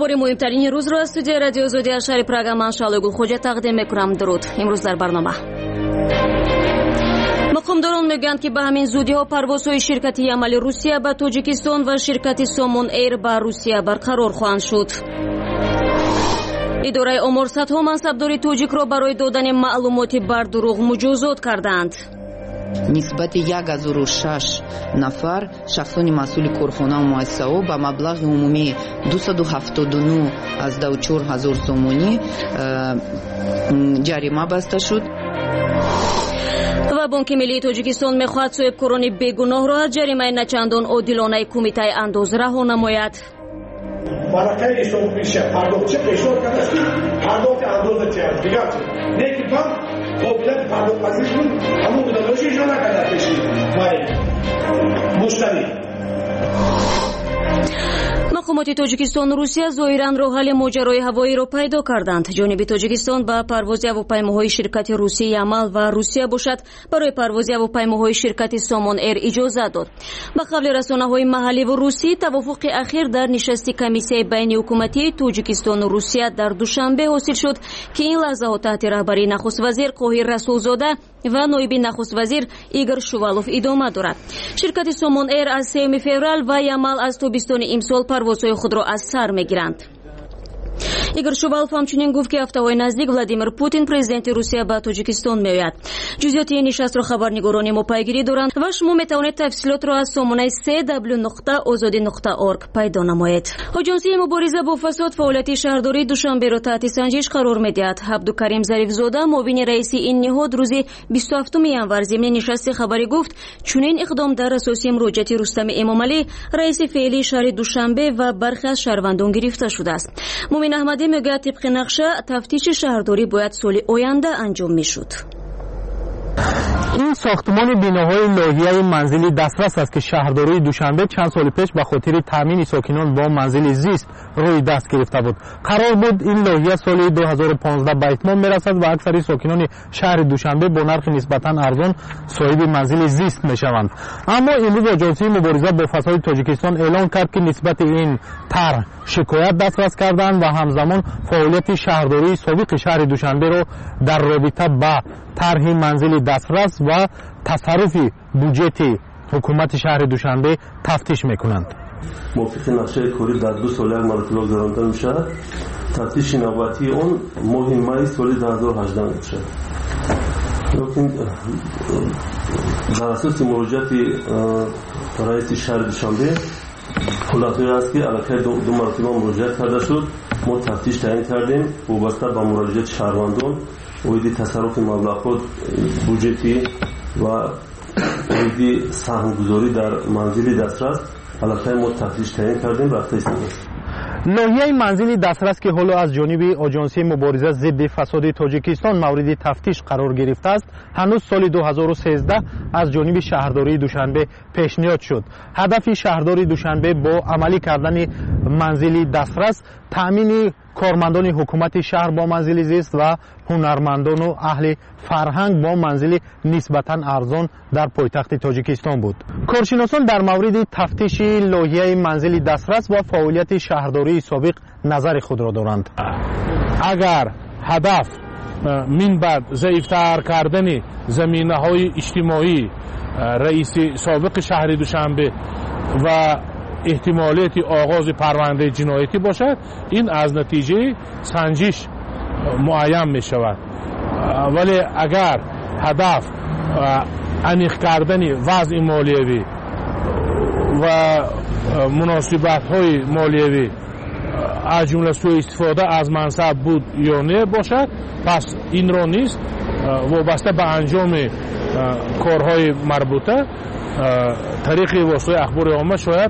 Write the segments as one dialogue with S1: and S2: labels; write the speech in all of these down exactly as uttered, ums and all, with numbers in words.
S1: ахбори муҳимтарини рӯзро аз студияи радиои Озодӣ аз шаҳри Прага ман Шаҳлои Гулхоҷа тақдим мекунам. дуруд. имрӯз дар барнома мақомдорон мегӯянд, ки ба ҳамин зудиҳо парвозҳои ширкати Ямали Русия ба Тоҷикистон ва ширкати Somon Air ба Русия барқарор хоҳанд шуд. идораи омор садҳо мансабдори тоҷикро барои додани маълумоти бар дурӯғ муҷозот карданд.
S2: нисбати як ҳазору шаш нафар шахсони масъули корхонаву муассисаҳо ба маблағи умумии дусаду ҳафтоду нӯ аздау чор ҳазор сомонӣ ҷарима баста шуд.
S1: ва Бонки Миллии Тоҷикистон мехоҳад соҳибкорони бегуноҳро аз ҷаримаи начандон одилонаи Кумитаи андоз раҳо намояд.
S3: Баракаи ҳисобпиша пардохтчи пешниҳод кардааст, ки пардохти андоза чи аст. Дигар чи? Не ки банк қобилияти пардохтпазирӣ кун, ҳамон гузароиши ижро накарда пеши вай муштарӣ.
S1: мақомоти Тоҷикистон Русия зоҳиран роҳ ҳалли моҷарои ҳавоиро пайдо карданд. ҷониби Тоҷикистон ба парвози ҳавопаймоҳои ширкати Русии Ямал ва Русия бошад барои парвози ҳавопаймоҳои ширкати Somon Air иҷозат дод. ба қавли расонаҳои маҳалливу русӣ, тавофуқи ахир дар нишасти комиссияи байниҳукуматии Тоҷикистону Русия дар душанбе ҳосил шуд, ки ин лаҳзаҳо таҳти раҳбарии нахуст-вазир Қоҳир Расулзода ва ноиби нахуст-вазир Игор Шувалов идома дорад. ширкати Somon Air аз сеюми феврал ва Ямал аз тобистони имсол парвозҳои худро аз сар мегиранд. Игор Шувалов ҳамчунин гуфт, ки ҳафтаҳои наздик Владимир Путин президенти Русия ба Тоҷикистон меояд. ҷузъиёти ин нишастро хабарнигорони мо пайгирӣ доранд ва шумо метавонед тафсилотро аз сомонаи се w нуқта озодӣ нуқта орг пайдо намоед. Оҷонсияи мубориза бо фасод фаъолияти шаҳрдории Душанберо таҳти санҷиш қарор медиҳад. Абдукарим Зарифзода, муовини раиси ин ниҳод, рӯзи бисту ҳафтуми январ зимни нишасти хабарӣ гуфт, чунин иқдом дар асоси муроҷиати Рустами Эмомалӣ, раиси феълии шаҳри Душанбе ва бархе аз шаҳрвандон гирифта шудааст. Муъмин Аҳмадӣ мегӯяд, тибқи нақша тафтиши шаҳрдорӣ бояд соли оянда анҷом мешуд.
S4: این ساختمان بیناهای لاحیه منزلی دسترس است که شهرداری دوشنبه چند سال پیش به خاطر تامین ساکنان با منزل زیست روی دست گرفته بود. قرار بود این لاحیه سال دو هزار و پانزده به اتمام میرسد و اکثر ساکنان شهر دوشنبه با نرخ نسبتا ارزان صاحب منزل زیست میشوند. اما امروز آژانسی مبارزه با فساد تاجیکستان اعلام کرد که نسبت این طرح شکایت دسترس کردند و همزمان فعالیت شهرداری سابق شهر دوشنبه را در رابطه با طرح منزل دسترس و تصرف بودجه حکومت شهر دوشنبه تفتیش میکنند.
S5: موافق نقشه کاری در دو سال یک مرتبه گذرانده میشود. تفتیش نوبتی اون ماه می سال دو هزار و هجده میشود. لیکن در اساس مراجعت رئیس شهر دوشنبه خلاصه است که علاقه دو, دو مرتبه مراجعت کرده شد. ما تفتیش تعیین کردیم وابسته به مراجعت شهروندان ویدی تصرف مبلغات بودجتی و ویدی سهمگذاری در منزل دسترس علاقه ما تفتیش تعیین کردیم رفته است.
S4: لاحیه منزل دسترس که حالا از جانب آژانسی مبارزه ضد فساد تاجیکستان مورد تفتیش قرار گرفته است، هنوز سال دو هزار و سیزده از جانب شهرداری دوشنبه پیشنهاد شد. هدف شهرداری دوشنبه با عملی کردن منزل دسترس تامین کارمندان حکومت شهر با منزل زیست و هنرمندان و اهل فرهنگ با منزل نسبتاً ارزان در پایتخت تاجیکستان بود. کارشناسان در مورد تفتیش لاحیه منزل دسترس و فعالیت شهرداری سابق نظر خود را دارند.
S6: اگر هدف من بعد ضعیفتر کردن زمینه‌های اجتماعی رئیس سابق شهر دوشنبه و احتمالیت آغاز پرونده جنایتی باشد، این از نتیجه سنجش معین می شود. ولی اگر هدف انیخ کردن وضع مالیوی و مناسبت های مالیوی از جمله سوء استفاده از منصب بود یا نه باشد، پس این را نیست. وابسته به انجام کارهای مربوطه طریق واسطه اخبار عامه شاید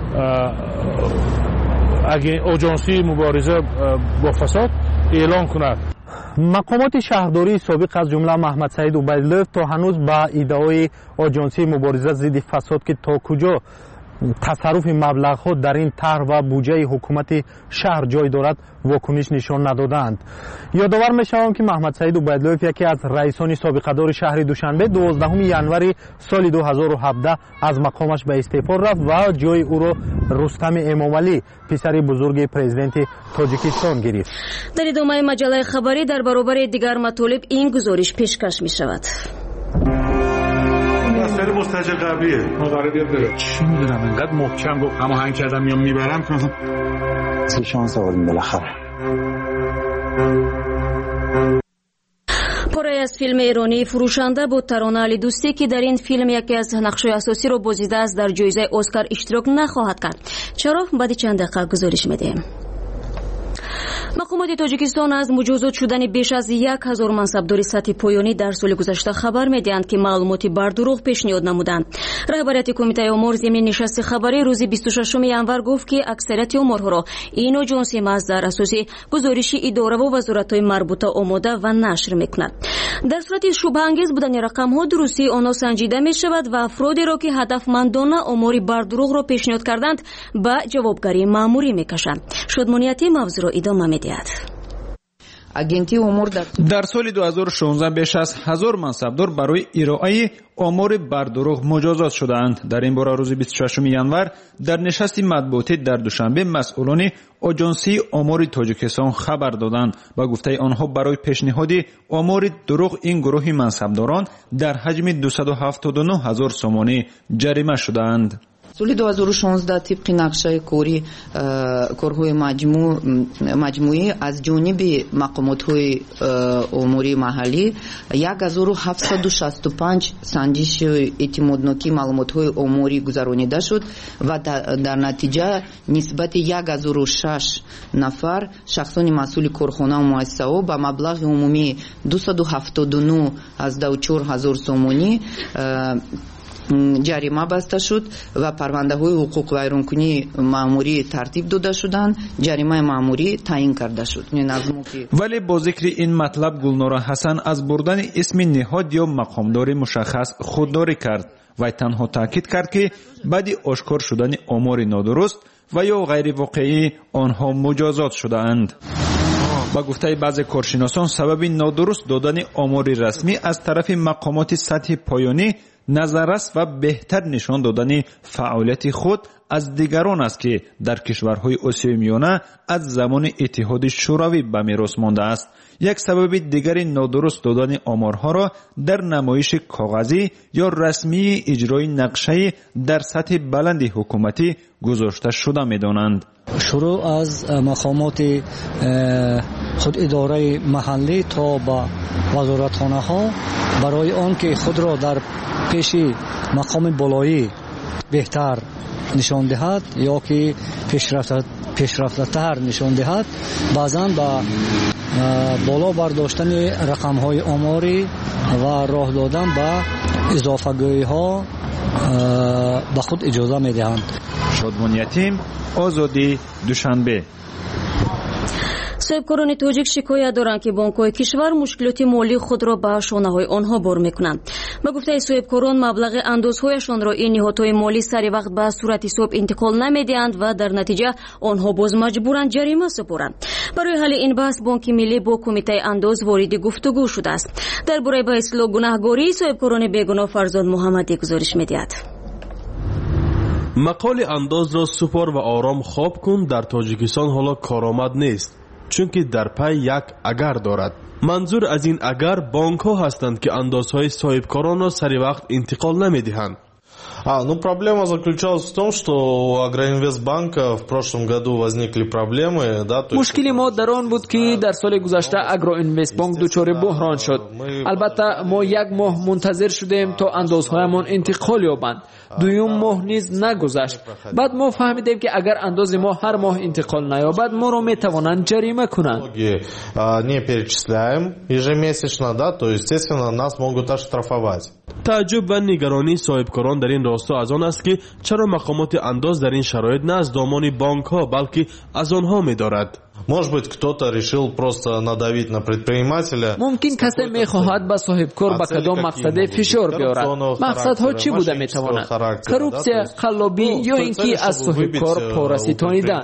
S6: اگه آژانسی مبارزه با فساد اعلان کند.
S4: مقامات شهرداری سابق از جمله محمد سعید عبیدلوف تا هنوز با ایده‌های آژانسی مبارزه ضد فساد که تا کجا تصرف مبلغ‌ها در این طرح و بودجه حکومت شهر جای دارد واکنش نشان ندادند. یادآور می‌شوم که محمد سعید عبیداللهیف یکی از رئیسان سابقه‌دار شهر دوشنبه دوازدهم ینوری سال دو هزار و هفده از مقامش به استعفا رفت و جای او را رستم امامعلی پسر بزرگ پرزیدنت تاجیکستان گرفت.
S1: در ادامه مجله خبری در برابر دیگر مطالب این گزارش پیشکش می‌شود.
S3: مسئله مستاجر قبلیه. مقرر بیاد بره.
S6: چی میدونم انقدر محکم گفت هماهنگ کردم میام میبرم که
S7: سه شانس آوردیم بالاخره.
S1: پاره از فیلم ایرانی فروشنده بود ترانه علی دوستی که در این فیلم یکی از نقش‌های اساسی را بازیده است در جایزه اسکار اشتراک نخواهد کرد. چرا؟ بعد چند دقیقه گزارش میدیم. مقامات تاجیکستان از مجازات شدن بیش از یک هزار منصبدار سطح پایانی در سال گذشته خبر میدهند که معلوماتی بر دروغ پیشنهاد نمودند. رهبریت کمیته امور ضمن نشست خبری روز بیست و ششم ینور گفت که اکثریت امورها را این اجنسی محض در اساس گزارش اداره و وزارت‌های مربوطه آماده و نشر میکند. در صورت شبهه انگیز بودن رقم‌ها درستی آنها سنجیده میشود و افرادی را که هدفمندانه امور بر دروغ را پیشنهاد کردند به جوابگیری مأموری میکشند. شادمانیتی موضوع را ادامه می‌دهد.
S2: агенти умур дар
S8: дар соли ду ҳазору шонздаҳ беш аз ҳазор мансабдор барои ироаи омори бардуруғ муҷозот шудаанд. дар ин бора рӯзи бисту шашуми январ дар нишасти матбуотӣ дар душанбе масъулони оҷонсии омори тоҷикистон хабар доданд. ба гуфтаи онҳо барои пешниҳоди омори дуруғ ин гурӯҳи мансабдорон дар ҳаҷми дусаду ҳафтоду нӯ ҳазор сомонӣ ҷарима шудаанд.
S2: соли ду ҳазору шонздаҳ тибқи нақшаи кори корҳои маҷмӯӣ аз ҷониби мақомотҳои умурии маҳаллӣ як ҳазору ҳафтсаду шасту панҷ санҷиши эътимоднокии маълумотҳои оморӣ гузаронида шуд ва дар натиҷа нисбати як ҳазору шаш нафар шахсони масъули корхонаву муассисаҳо ба маблағи умумии дусаду ҳафтоду нӯ ҳаздаҳу чор ҳазор сомонӣ ҷарима баста шуд ва парвандаҳои ҳуқуқ вайронкунии маъмурӣ тартиб дода шуданд. ҷаримаи маъмурӣ таъин карда шуд.
S8: вале бо зикри ин матлаб гулнора ҳасан аз бурдани исми неҳод ё мақомдори мушаххас худдорӣ кард. вай танҳо таъкид кард ки баъди ошкор шудани омори нодуруст ва ё ғайривоқеӣ онҳо муҷозот шудаанд. ба гуфтаи баъзе коршиносон сабаби нодуруст додани омори расмӣ аз тарафи мақомоти сатҳи поёнӣ назаррас ва беҳтар нишон додани фаъолияти худ аз дигарон аст ки дар кишварҳои осиёи миёна аз замони иттиҳоди шӯравӣ ба мерос мондааст. як сабаби дигари нодуруст додани оморҳоро дар намоиши коғазӣ ё расмии иҷрои нақшаи дар сатҳи баланди ҳукуматӣ гузошта шуда медонанд.
S9: шурӯъ аз мақомоти худидораи маҳаллӣ то ба вазоратхонаҳо барои он ки худро дар пеши мақоми болоӣ беҳтар нишон диҳад ё ки пешрафтатар нишон диҳад баъзан ба боло бардоштани рақамҳои оморӣ ва роҳ додан ба изофагӯиҳо ба худ иҷоза медиҳанд.
S8: шодмониятим, озодӣ, душанбе.
S1: соҳибкорони тоҷик шикоят доранд ки бонкҳои кишвар мушкилоти молии худро ба шонаҳои онҳо бор мекунанд. ба гуфтаи соҳибкорон маблағи андозҳояшонро ин ниҳодҳои молӣ сари вақт ба сурати ҳисоб интиқол намедиҳанд ва дар натиҷа онҳо боз маҷбуранд ҷарима супоранд. барои ҳалли ин баҳс бонки миллӣ бо кумитаи андоз вориди гуфтугӯ шудааст. дар бораи ба ислоҳ гунаҳгории соҳибкорони бегуноҳ фарзод муҳаммадӣ гузориш медиҳад.
S10: мақоли андозро супор ва ором хоб кун дар тоҷикистон ҳоло коромад нест, чунки дар пай як агар дорад. манзур аз ин агар бонкҳо ҳастанд ки андозҳои соҳибкоронро сари вақт интиқол намедиҳанд.
S11: А, ну проблема заключалась в том, что у Агроинвестбанка в прошлом году возникли проблемы, да, то есть...
S12: мушкили мо дар он буд ки дар соли гузашта Агроинвестбанк дучори буҳрон шуд. албатта мо як моҳ мунтазир шудем то андозҳоямон интиқол ёбанд. дуюм моҳ низ нагузашт. баъд мо фаҳмидем ки агар андози мо ҳар моҳ интиқол наёбад, моро метавонанд ҷарима кунанд.
S11: Не перечисляем ежемесячно, да, то естественно нас могут оштрафовать.
S10: тааҷҷуб ва нигаронии соҳибкорон дар ин росто аз он аст ки чаро мақомоти андоз дар ин шароит на аз домони бонкҳо балки аз онҳо медорад.
S11: Может быть, кто-то решил просто надавить на предпринимателя.
S12: ممکن کسی میخواهد به صاحبکار به کدام مقصد فشار بیارد. مقصدها چی بوده میتواند؟ کروپسیا، قلابی یا اینکه از صاحبکار پاره ستانیدن.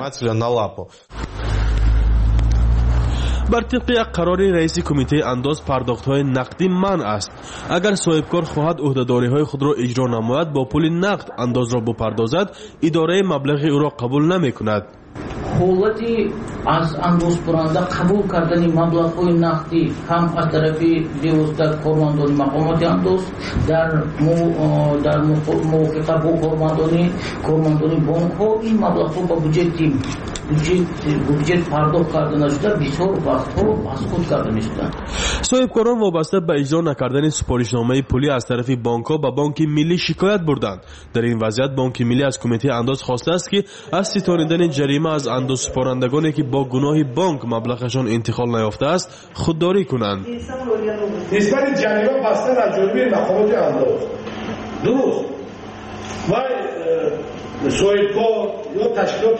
S10: بر طبق یک قرار رئیس کمیته انداز پرداخت‌های نقدی منع است. اگر صاحبکار خواهد عهده‌داری‌های خود را اجرا نماید با پول نقد انداز را بپردازد، اداره مبلغ او را قبول نمی‌کند.
S13: حالتی از انداز کننده قبول کردن مبلغ‌های نقدی هم از طرف دیوزده کارمندان مقامات انداز در مو در موافقه با کارمندان کارمندان بانک‌ها این مبلغ‌ها با بودجه بودجه پرداخت کردن شده بسیار وقت‌ها مسکوت کرده می‌شدند.
S10: صاحبکاران وابسته به اجرا نکردن سپارشنامه پولی از طرف بانک‌ها به بانک ملی شکایت بردند. در این وضعیت بانک ملی از کمیته انداز خواسته است که از ستانیدن جریمه از انداز سپارندگانی که با گناه بانک مبلغشان انتقال نیافته است خودداری کنند.
S3: نسبت جریمه بستن از جانب مقامات انداز درست و صاحبکار یا تشکیلات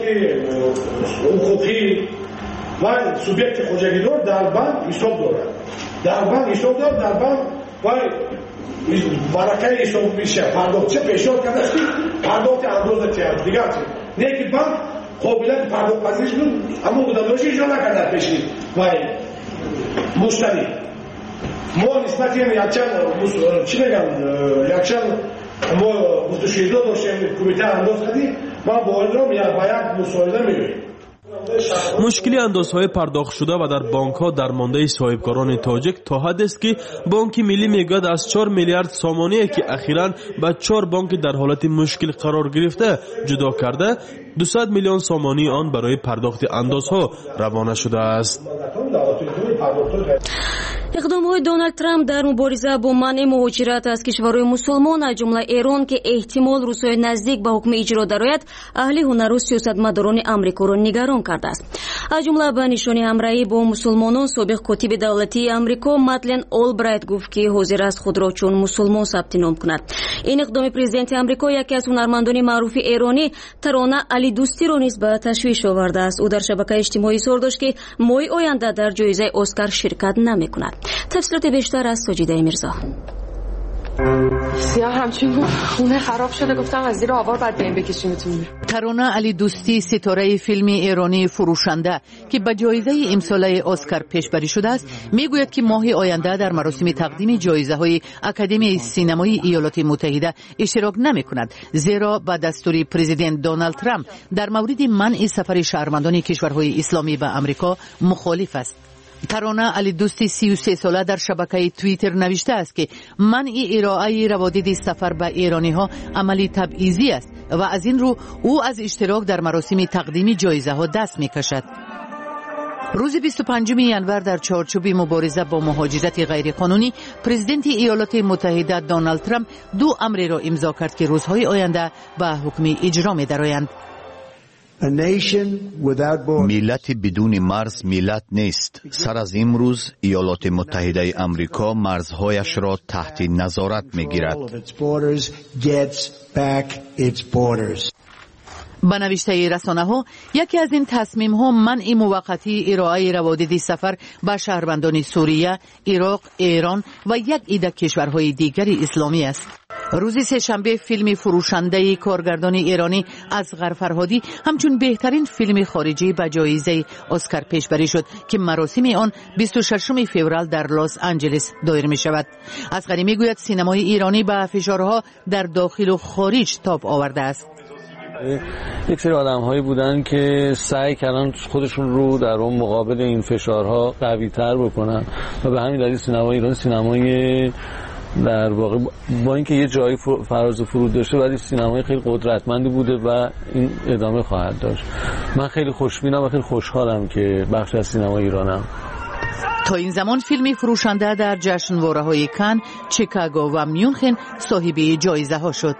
S3: حقوقی و سوبیکت خوجگیدار در بانک حساب دارد. در بانک حساب دارد در بانک و برکه حساب میشه پرداختچه پیشنهاد کرده است که پرداخت انداز چه دیگر چه نه که بانک قابلیت پرداخت پذیرش بود اما بودنداشی اجرا نکرده پیشی و مشتری ما نسبت یکچند چی بگم یکچند ما مستشیده داشتیم کمیته انداز کردیم ما با این را باید مساعده میگویم.
S10: مشکلی اندازهای پرداخت شده و در بانک ها در مانده صاحبکاران تاجیک تا حد است که بانک ملی میگوید از چهار میلیارد سامانه که اخیراً به چهار بانک در حالت مشکل قرار گرفته جدا کرده دویست میلیون سامانی آن برای پرداخت اندازها روانه شده است.
S1: اقدام‌های دونالد ترامپ در مبارزه با منع مهاجرت از کشورهای مسلمان از جمله ایران که احتمال روزهای نزدیک به حکم اجرا درآید اهل هنر و سیاستمداران آمریکا را نگران کرده است. از جمله به نشان همراهی با مسلمانان سابق کاتب دولتی آمریکا مدلن اولبرایت گفت که حاضر است خود را چون مسلمان ثبت نام کند. این اقدام پرزیدنت آمریکا یکی از هنرمندان معروف ایرانی ترانه علی دوستی را نیز به تشویش آورده است. او در شبکه اجتماعی اظهار داشت که ماه آینده در جایزه اسکار شرکت نمی‌کند. تفصیلات بیشتر از ساجیده میرزا.
S14: سیاه همچین خونه خراب شده گفتم از زیر آوار بعد بین بکشیمتون.
S2: ترانه علی دوستی ستاره فیلم ایرانی فروشنده که به جایزه امسال اسکار پیشبری شده است میگوید که ماه آینده در مراسم تقدیم جایزه های اکادمی سینمای ایالات متحده اشتراک نمی کند، زیرا با دستور پرزیدنت دونالد ترامپ در مورد منع سفر شهروندان کشورهای اسلامی به آمریکا مخالف است. ترانه علی دوستی سی و سه ساله در شبکه توییتر نوشته است که منع ارائه روادید سفر به ایرانی ها عملی تبعیضی است و از این رو او از اشتراک در مراسم تقدیم جایزه ها دست می کشد. روز بیست و پنجم ژانویه در چارچوب مبارزه با مهاجرت غیرقانونی پرزیدنت ایالات متحده دونالد ترامپ دو امر را امضا کرد که روزهای آینده به حکم اجرا می درآیند.
S15: ملت بدون مرز ملت نیست. سر از امروز ایالات متحده آمریکا مرزهایش را تحت نظارت می‌گیرد.
S2: به نوشته رسانه ها یکی از این تصمیم ها منع موقتی ارائه روادید سفر به شهروندان سوریه، عراق، ایران و یک عده کشورهای دیگر اسلامی است. روز سه‌شنبه فیلم فروشنده کارگردان ایرانی اصغر فرهادی همچون بهترین فیلم خارجی به جایزه اسکار پیشبری شد که مراسم آن بیست و ششم فوریه در لس آنجلس دایر می شود. اصغری می گوید سینمای ایرانی به فشارها در داخل و خارج تاب آورده است.
S16: یک سری آدم هایی بودن که سعی کردن خودشون رو در اون مقابل این فشارها قوی تر بکنن و به همین دلیل سینمای ایران سینمای در واقع با اینکه یه جایی فراز و فرود داشته ولی سینمای خیلی قدرتمندی بوده و این ادامه خواهد داشت. من خیلی خوشبینم و خیلی خوشحالم که بخش از سینمای ایرانم.
S2: تا این زمان فیلم فروشنده در جشنواره‌های کن، چیکاگو و میونخن صاحب جایزه ها شد.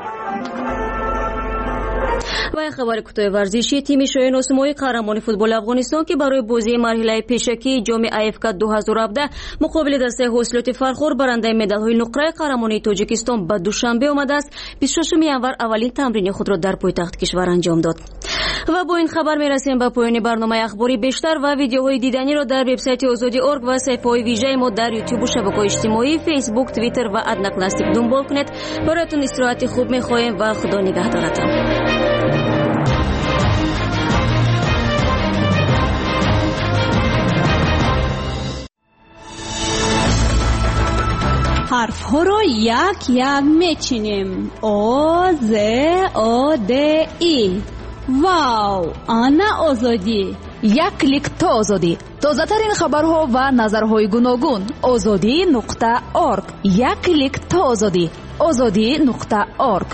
S1: و خبر کوتاه ورزشی تیم شایان اسمایی قهرمان فوتبال افغانستان که برای بازی مرحله پیشکی جام آی اف کاپ دو هزار و هفده مقابل دسته حاصلات فرخور برنده مدال‌های نقره قهرمانی تاجیکستان به دوشنبه آمده است. بیست و ششم ژانویه اولین تمرین خود را در پایتخت کشور انجام داد. و با این خبر میرسیم به پایان برنامه اخباری. بیشتر و ویدیوهای دیدنی را در وبسایت آزادی دات اورگ و صفحه‌های ویژه ما در یوتیوب و شبکه‌های اجتماعی فیسبوک، توییتر و ادناک لاستیک دنبال کنید. برایتون استراحت خوب می‌خواهیم و خدا نگهدارتان.
S17: حرف ها رو یک یک میچینیم. او ز او د ای. واو، آنا آزادی.
S18: یک کلیک تا آزادی. تازه ترین خبرها و نظرهای گوناگون. آزادی نقطه اورگ. یک کلیک تا آزادی. آزادی نقطه اورگ.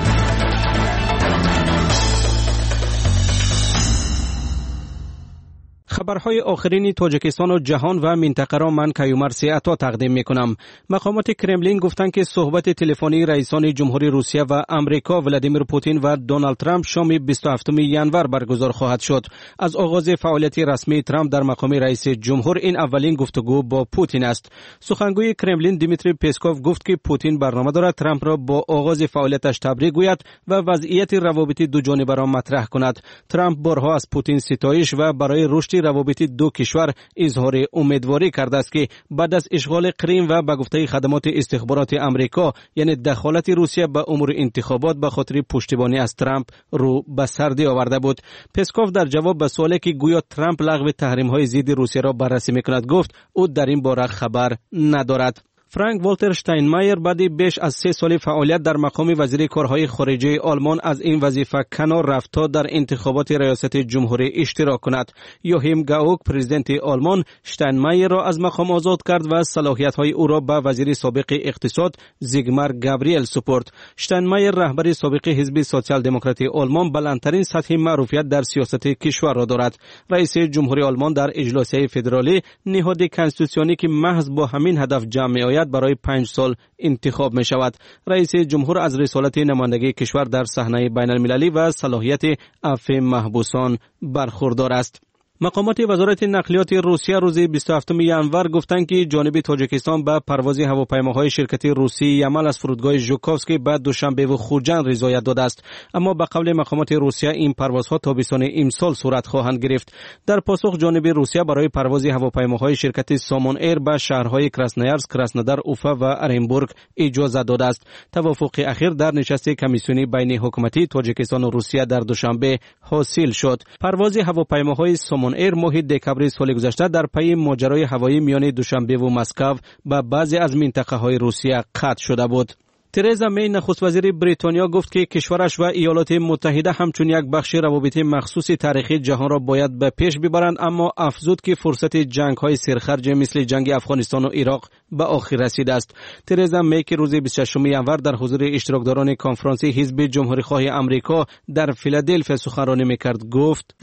S19: خبرهای آخرین تاجیکستان و جهان و منطقه را من کیومرثی عطا تقدیم میکنم. مقامات کرملین گفتند که صحبت تلفنی رئیسان جمهوری روسیه و امریکا ولادیمیر پوتین و دونالد ترامپ شام بیست و هفتم ژانویه برگزار خواهد شد. از آغاز فعالیت رسمی ترامپ در مقام رئیس جمهور این اولین گفتگو با پوتین است. سخنگوی کرملین دیمیتری پسکوف گفت که پوتین برنامه دارد ترامپ را با آغاز فعالیتش تبریک گوید و وضعیت روابط دو جانبه را مطرح کند. ترامپ بارها از پوتین ستایش و برای رشد روابط دو کشور اظهار امیدواری کرده است که بعد از اشغال کریم و به گفته خدمات استخبارات امریکا یعنی دخالت روسیه به امور انتخابات به خاطر پشتیبانی از ترامپ رو به سردی آورده بود. پسکوف در جواب به سوالی که گویا ترامپ لغو تحریم‌های ضد روسیه را بررسی می‌کند گفت او در این باره خبر ندارد. فرانک والتر شتاینمایر بعد بیش از سه سال فعالیت در مقام وزیر کارهای خارجه آلمان از این وظیفه کنار رفت تا در انتخابات ریاست جمهوری اشتراک کند. یوهیم گاوک پرزیدنت آلمان شتاینمایر را از مقام آزاد کرد و صلاحیت‌های او را به وزیر سابق اقتصاد زیگمار گابریل سپرد. شتاینمایر رهبر سابق حزب سوسیال دموکرات آلمان بلندترین سطح معروفیت در سیاست کشور را دارد. رئیس جمهوری آلمان در اجلاس فدرالی نهاد کنستیتوسیونی که محض با همین هدف جمع آید برای پنج سال انتخاب می شود. رئیس جمهور از رسالت نمایندگی کشور در صحنه بین المللی و صلاحیت عفو محبوسان برخوردار است. مقامات وزارت نقلیات روسیه روز بیست و هفتم ژانویه گفتند که جانب تاجیکستان به پرواز هواپیماهای شرکت روسی یمل از فرودگاه ژوکوفسکی به دوشنبه و خوجند رضایت داده است، اما به قول مقامات روسیه این پروازها تابستان امسال صورت خواهند گرفت. در پاسخ جانب روسیه برای پرواز هواپیماهای شرکت سامون ایر به شهرهای کراسنویارسک، کراسنودار، اوفا و ارنبورگ اجازه داده است. توافق اخیر در نشست کمیسیونی بین حکومتی تاجیکستان و روسیه در دوشنبه حاصل شد. پرواز هواپیماهای سامون ایر ماه دکبر سال گذشته در پی ماجرای هوایی میان دوشنبه و مسکو به بعضی از منطقه های روسیه قطع شده بود. ترزا می نخست وزیر بریتانیا گفت که کشورش و ایالات متحده همچون یک بخش روابط مخصوص تاریخی جهان را باید به پیش ببرند، اما افزود که فرصت جنگ های سرخرج مثل جنگ افغانستان و عراق به آخر رسیده است. ترزا می که روز بیست و ششم ژانویه در حضور اشتراکداران کنفرانس حزب جمهوری خواه امریکا در فیلادلفیا سخنرانی میکرد گفت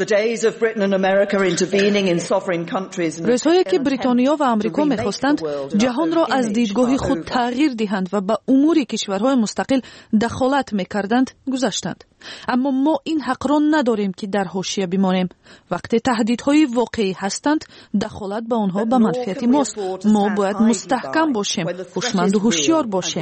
S20: روزهایی که بریتانیا و امریکا میخواستند جهان را از دیدگاه خود تغییر دهند و به امور کشورهای مستقل دخالت میکردند گذشتند، اما ما این حق را نداریم که در حاشیه بمانیم. وقتی تهدیدهای واقعی هستند دخالت به آنها به منفعت ماست. ما باید مستحکم باشیم، هوشمند و هوشیار باشیم.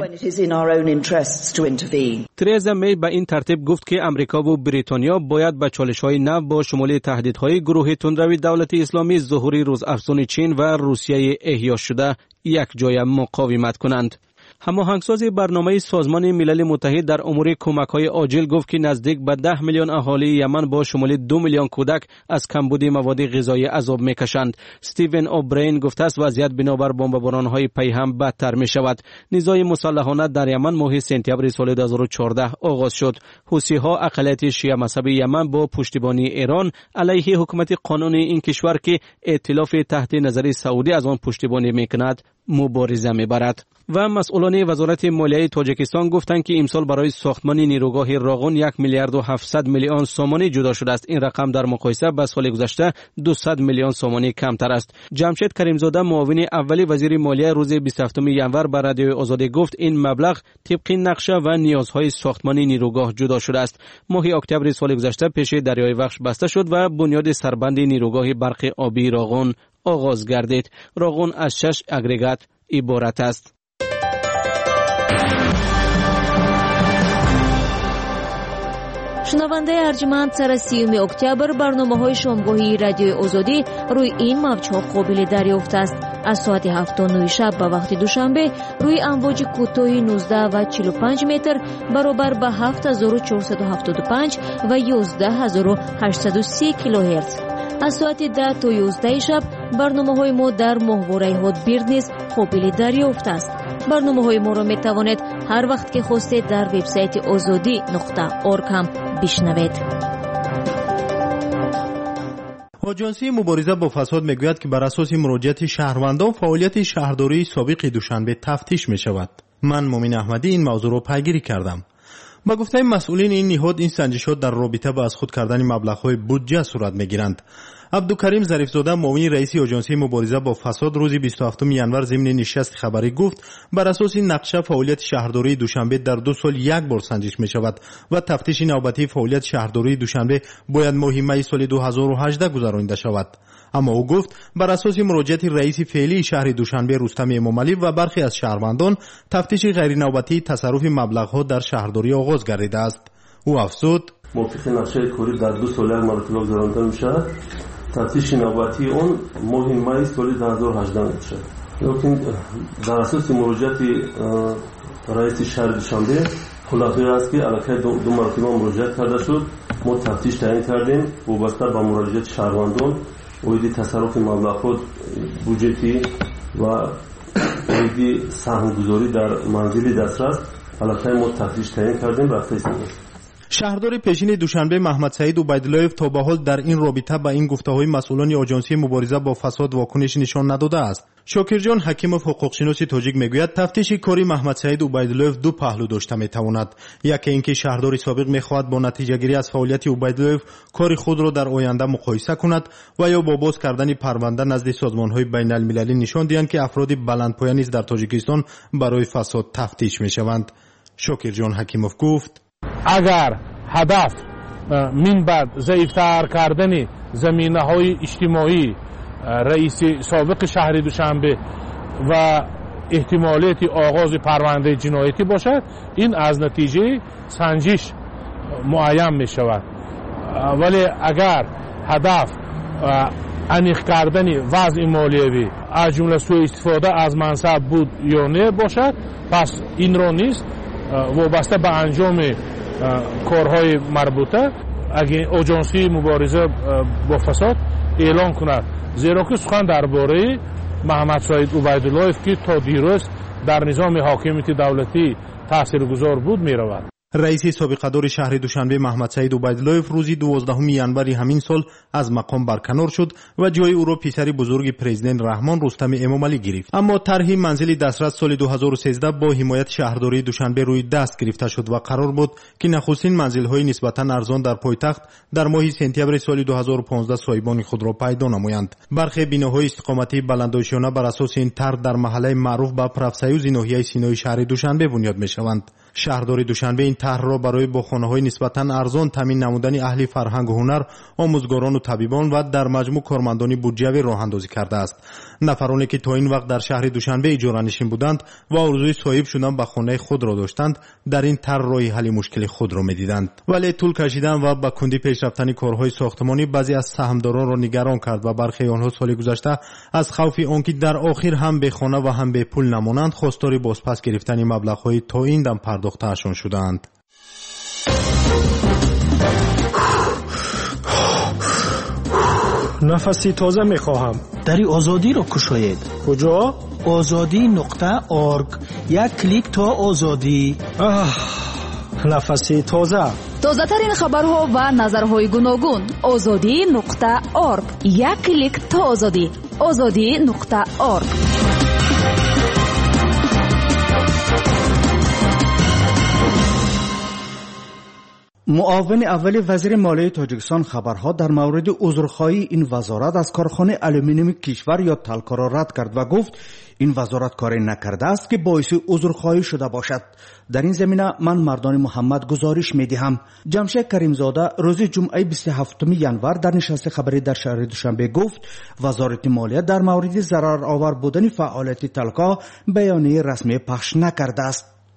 S19: ترزا می به این ترتیب گفت که امریکا و بریتانیا باید به چالش‌های نو با شمول تهدیدهای گروه تندروی دولت اسلامی، ظهور روزافزون چین و روسیه احیا شده یک جای مقاومت کنند. هماهنگساز برنامه سازمان ملل متحد در امور کمک‌های عاجل گفت که نزدیک به ده میلیون اهالی یمن با شمول دو میلیون کودک از کمبود مواد غذایی عذاب می‌کشند. استیون اوبرین گفته است وضعیت بنابر بمباران‌های پیهم بدتر می‌شود. نزاع مسلحانه در یمن ماه سپتامبر سال دو هزار و چهارده آغاز شد. حوثی‌ها اقلیت شیعه مذهبی یمن با پشتیبانی ایران علیه حکومت قانونی این کشور که ائتلاف تحت نظر سعودی از آن پشتیبانی می‌کند مبارزه می‌برد. و مسئولان وزارت مالیه تاجیکستان گفتند که امسال برای ساختمان نیروگاه راغون یک میلیارد و هفتصد میلیون سومانی جدا شده است. این رقم در مقایسه با سال گذشته دویست میلیون سومانی کمتر است. جمشید کریمزاده معاون اول وزیر مالیه روز بیست و هفتم ژانویه به رادیو آزادی گفت این مبلغ طبق نقشه و نیازهای ساختمان نیروگاه جدا شده است. ماه اکتبر سال گذشته پیش دریای وخش بسته شد و بنیاد سربند نیروگاه برق آبی راغون آغاز گردید. راغون از شش اگریگات عبارت است.
S1: шунавандаи арҷманд сари сеюми октябр барномаҳои шомгоҳии радиои озодӣ рӯи ин мавҷҳо қобили дарёфт аст. аз соати ҳафту нӯи шаб ба вақти душанбе рӯи амвоҷи кӯтоҳи нуздаҳ ва чилу панҷ метр баробар ба ҳафт ҳазору чорсаду ҳафтоду панҷ ва ёздаҳ ҳазору ҳаштсаду се килоҳерц. аз соати даҳ то ёздаҳи шаб барномаҳои мо дар моҳвораи ҳотбирд низ қобили дарёфт аст. барномаҳои моро метавонед ҳар вақт ки хостед дар вебсайти озодӣ нуқта орг ҳам бишнавед.
S4: آژانسی مبارزه با فساد میگوید که بر اساس مراجعت شهروندان فعالیت شهرداری سابق دوشنبه تفتیش می شود. من مومن احمدی این موضوع را پیگیری کردم. با گفته مسئولین این نهاد این سنجشات در رابطه با از خود کردن مبلغ‌های بودجه صورت میگیرند. عبدالکریم ظریفزاده معاون رئیس آژانسی مبارزه با فساد روز بیست و هفتم ژانویه ضمن نشست خبری گفت بر اساس این نقشه فعالیت شهرداری دوشنبه در دو سال یک بار سنجش می شود و تفتیش نوبتی فعالیت شهرداری دوشنبه باید ماه می سال دو هزار و هجده گذرانده شود. اما او گفت بر اساس مراجعت رئیس فعلی شهر دوشنبه رستم امامعلی و برخی از شهروندان تفتیش غیر نوبتی تصرف مبلغ‌ها در شهرداری آغاز گردیده است. او افزود
S5: موافق نقشه کاری در دو سال یک مرتبه گذرانده می شود. تفتیش نوبتی اون ماه می سال دو هزار و هجده می شود. لیکن در اساس مراجعت رئیس شهر دوشنبه خلاصه است که علاقه دو, دو مرتبه مراجعت کرده شد. ما تفتیش تعیین کردیم وابسته به مراجعت شهروندان اویدی تصرف مبلغات بودجتی و اویدی سهمگذاری در منزل دسترس علاقه ما تفتیش تعیین کردیم رفته سنگه.
S4: شهردار پیشین دوشنبه محمد سعید عبیداللهیف تا به حال در این رابطه با این گفته‌های مسئولان آژانسی مبارزه با فساد واکنش نشان نداده است. شاکرجان حکیمов حقوقشناس تاجیک میگوید تفتیش کاری محمد سعید عبیداللهیف دو پهلو داشته میتواند. یکی اینکه شهردار سابق میخواهد با نتیجه گیری از فعالیت عبیداللهیف کار خود را در آینده مقایسه کند و یا با باز کردن پرونده نزد سازمان‌های بین المللی نشان دهند که افراد بلندپایه نیز در تاجیکستان برای فساد تفتیش میشوند. شاکرجان حکیمов گفت
S6: اگر هدف من بعد ضعیفتر کردن زمینه‌های اجتماعی رئیس سابق شهر دوشنبه و احتمالیت آغاز پرونده جنایتی باشد این از نتیجه سنجش معین می شود. ولی اگر هدف انیخ کردن وضع مالیوی از جمله سوء استفاده از منصب بود یا نه باشد پس این را نیست وابسته به انجام کارهای مربوطه اگه آژانسی مبارزه با فساد اعلان کند. زیرا که سخن درباره محمد سعید عبیداللهیف که تا دیروز در نظام حاکمیت دولتی تاثیرگذار بود می رود.
S4: رئیس سابقه‌دار شهر دوشنبه محمد سعید عبیداللهیف روزی دوازدهم ژانویه همین سال از مقام برکنار شد و جای او را پسر بزرگ پرزیدنت رحمان رستم امامعلی گرفت. اما طرح منزل دسترس سال دو هزار و سیزده با حمایت شهرداری دوشنبه روی دست گرفته شد و قرار بود که نخستین منزل‌های نسبتاً ارزان در پایتخت در ماه سپتامبر سال دو هزار و پانزده صاحبان خود را پیدا نمایند. برخی بناهای استقامتی بلندآشیانه بر اساس این طرح در محله معروف به پرافسایوز ناحیه سینای شهر دوشنبه بنیاد می‌شوند. شهرداری دوشنبه این طرح را برای با خانه‌های نسبتاً ارزان تامین نمودن اهل فرهنگ و هنر، آموزگاران و طبیبان و در مجموع کارمندان بودجه‌ای راه اندازی کرده است. نفرانی که تا این وقت در شهر دوشنبه اجاره نشین بودند و آرزوی صاحب شدن به خانه خود را داشتند، در این طرح راه حل مشکل خود را می‌دیدند. ولی طول کشیدن و با کندی پیش رفتن کارهای ساختمانی بعضی از سهامداران را نگران کرد و برخی آنها سال گذشته از خوف آنکه در آخر هم به خانه و هم به پول نمانند، خواستار بازپس گرفتن مبلغ‌های تا این دم پرداخته‌شان شدند.
S21: نفسی تازه میخواهم.
S22: دری آزادی را کشاید.
S21: کجا؟
S22: آزادی نقطه آرگ. یک کلیک تا آزادی.
S21: نفسی تازه.
S18: تازه ترین خبرها و نظرهای گوناگون. آزادی نقطه آرگ. یک کلیک تا آزادی. آزادی نقطه آرگ.
S22: معاون اول وزیر مالیه تاجیکستان خبرها در مورد عذرخواهی این وزارت از کارخانه آلومینیوم کشور یا تالکا را رد کرد و گفت این وزارت کاری نکرده است که باعث عذرخواهی شده باشد. در این زمینه من مردان محمد گزارش میدهم. جمشید کریمزاده روز جمعه بیست و هفتم ژانویه در نشست خبری در شهر دوشنبه گفت وزارت مالیه در مورد ضرر آور بودن فعالیت تالکا بیانیه رسمی پخش نکرده است.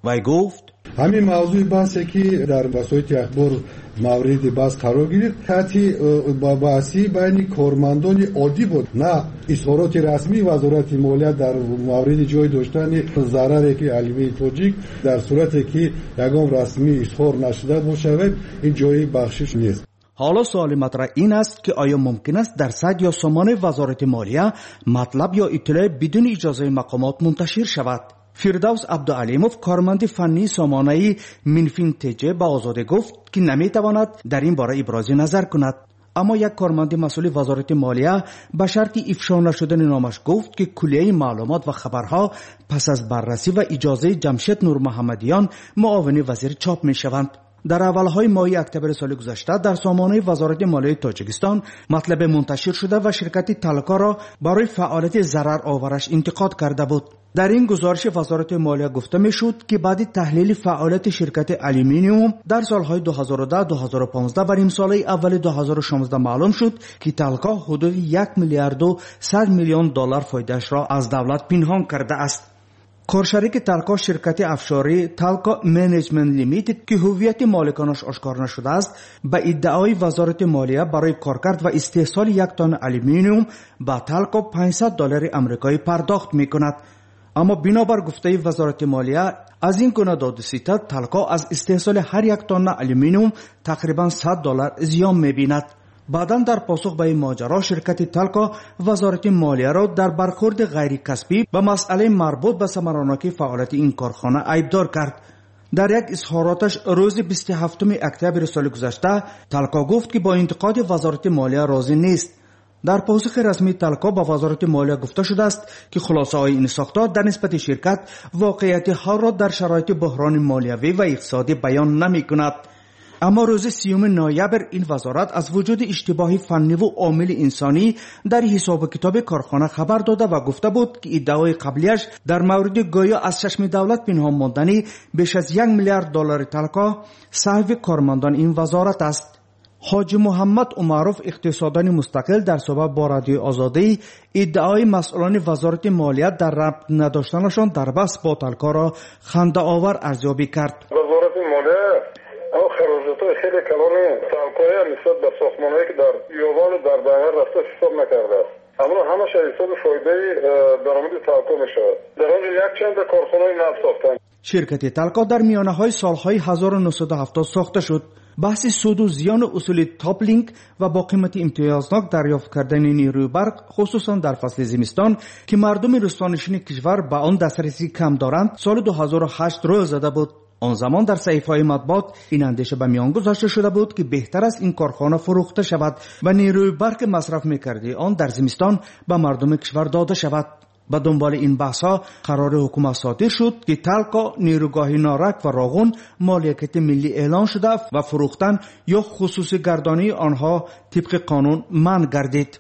S22: وی گفت
S7: همین موضوع بحثی که در وسایل اخبار مورد بحث قرار گرفت حتی بحثی بین کارمندان عادی بود، نه اظهارات رسمی وزارت مالیه در مورد جای داشتن ضرری که الومینیوم تاجیک در صورتی که یگام رسمی اظهار نشده باشه این جای بخشش نیست.
S22: حالا سوال مطرح این است که آیا ممکن است درصد یا سامان وزارت مالیه مطلب یا اطلاع بدون اجازه مقامات منتشر شود؟ فردوس عبدالعلیموف کارمند فنی سامانه منفین تجه با آزادی گفت که نمیتواند در این باره ابراز نظر کند. اما یک کارمند مسئول وزارت مالیه به شرط افشا نشدن نامش گفت که کلیه معلومات و خبرها پس از بررسی و اجازه جمشید نور محمدیان معاون وزیر چاپ می شوند. در اولهای ماه اکتبر سال گذشته در سامانه وزارت مالیه تاجیکستان مطلب منتشر شده و شرکت تالکا را برای فعالیت ضرر آورش انتقاد کرده بود. در این گزارش وزارت مالیه گفته می شد که بعد تحلیل فعالیت شرکت الومینیوم در سالهای دو هزار و ده دو هزار و پانزده و امسال اول دو هزار و شانزده معلوم شد که تالکا حدود یک میلیارد و صد میلیون دلار فایدهش را از دولت پنهان کرده است. کارشریک تالکا شرکت افشاری تالکا منیجمنت لیمیتد که هویت مالکانش آشکار نشده است به ادعای وزارت مالیه برای کارکرد و استحصال یک تن الومینیوم به تالکا پانصد دلار آمریکایی پرداخت می کند. اما بنابر گفته وزارت مالیه از این گونه دادوستد تالکا از استحصال هر یک تن الومینیوم تقریبا صد دلار زیان می بیند. بعداً در پاسخ به این ماجرا شرکت تالکا وزارت مالیه را در برخورد غیر کسبی به مسئله مربوط به ثمراناکی فعالیت این کارخانه عیبدار کرد. در یک اظهاراتش روز بیست و هفتم اکتبر سال گذشته تالکا گفت که با انتقاد وزارت مالیه راضی نیست. در پاسخ رسمی تالکا با وزارت مالیه گفته شده است که خلاصه های این ساختار در نسبت شرکت واقعیت ها را در شرایط بحران مالیوی و اقتصادی بیان نمی کند. اما روز سیوم نوامبر این وزارت از وجود اشتباه فنی و عامل انسانی در حساب کتاب کارخانه خبر داده و گفته بود که ادعای قبلیش در مورد گویا از چشم دولت پنهان ماندنی بیش از یک میلیارد دلار تالکا صحیح کارمندان این وزارت است. حاجی محمد عمروف اقتصاددان مستقل در صحبت با رادیو آزادی ادعای مسئولان وزارت مالیه در ربط نداشتنشان در بحث با تالکا را خنده آور ارزیابی کرد.
S21: وزارت مالیه او خراجات خیلی کلان تالکای نسبت به ساختمانهایی که در یوان و در بنگر رفته حساب نکرده است. اما همش حساب فایده درآمد تالکا میشود. در آنجا یک چند کارخانه نفت ساختند.
S22: شرکت تالکا در میانه های سالهای هزار و نهصد و هفتاد ساخته شد. بحث سود و زیان اصول تاپ لینک و با قیمت امتیازناک دریافت کردن نیروی برق خصوصا در فصل زمستان که مردم روستانشین کشور به آن دسترسی کم دارند سال دو هزار و هشت روی زده بود. آن زمان در صحیفه‌های مطبوعات این اندیشه به میان گذاشته شده بود که بهتر است این کارخانه فروخته شود و نیروی برق مصرف می‌کردی آن در زمستان به مردم کشور داده شود. با دنبال این بحث‌ها قرار حکومت صادر شد که تالکا نیروگاه نارک و راغون مالکیت ملی اعلان شده و فروختن یا خصوصی گردانی آنها طبق قانون منع گردید.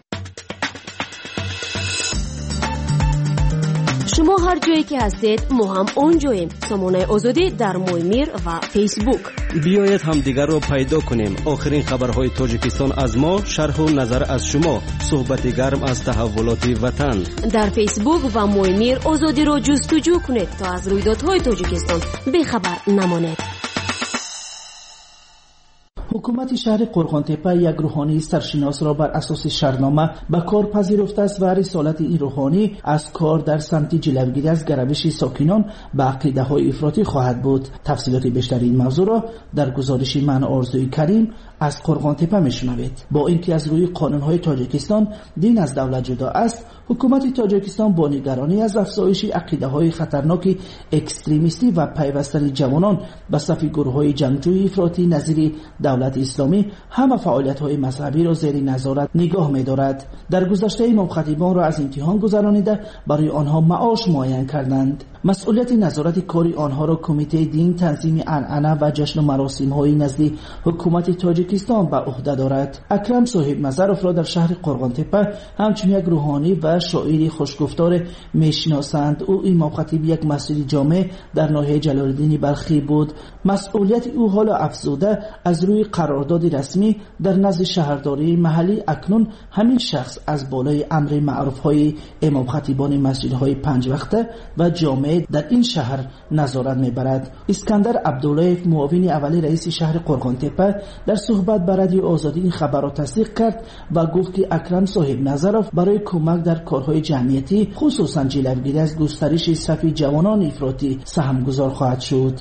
S1: شما هر جایی که هستید ما هم اونجاییم. سامانه آزادی در مویمیر و فیسبوک.
S19: بیایید هم دیگر رو پیدا کنیم. آخرین خبرهای تاجیکستان از ما، شرح و نظر از شما، صحبت گرم از تحولات وطن.
S1: در فیسبوک و مویمیر آزادی رو جستجو کنید تا از رویدادهای تاجیکستان بخبر نمانید.
S23: حکومت شهر قرغانتپه یک روحانی سرشناس را بر اساس شرطنامه به کار پذیرفته است و رسالت این روحانی از کار در سمت جلوگیری از گروش ساکنان به عقیده های افراطی خواهد بود. تفصیلات بیشتر این موضوع را در گزارش من آرزوی کریم از قرغانتپه میشنوید. با اینکه از روی قانون‌های تاجیکستان دین از دولت جدا است، حکومت تاجیکستان با نگرانی از افزایش عقیده‌های خطرناک اکستریمیستی و پیوستن جوانان به صف گروه‌های جنگجوی افراطی نظیر دولت اسلامی همه فعالیت‌های مذهبی را زیر نظارت نگاه می‌دارد. در گذشته امام خطیبان را از امتحان گذرانیده برای آنها معاش معین کردند. مسئولیت نظارت کاری آنها را کمیته دین تنظیم عنعنه و جشن و مراسم‌های نزد حکومت تاجیکستان به عهده دارد. اکرم صاحب نظر افراد در شهر قرغانتپه همچنین یک روحانی و شاعری خوشگفتار میشناسند. او امام خطیب یک مسجد جامع در ناحیه جلال الدین بلخی بود. مسئولیت او حالا افزوده از روی قرارداد رسمی در نزد شهرداری محلی اکنون همین شخص از بالای امر معروف های امام خطیبان مسجدهای پنج وقته و جامع در این شهر نظارت میبرد. اسکندر عبدالله معاون اول رئیس شهر قرغانتپه در صحبت با رادیو آزادی این خبر را تصدیق کرد و گفت که اکرم صاحب نظرов برای کمک در کارهای جمعیتی خصوصا جلوگیری از گسترش صف جوانان افراطی سهمگزار خواهد شد.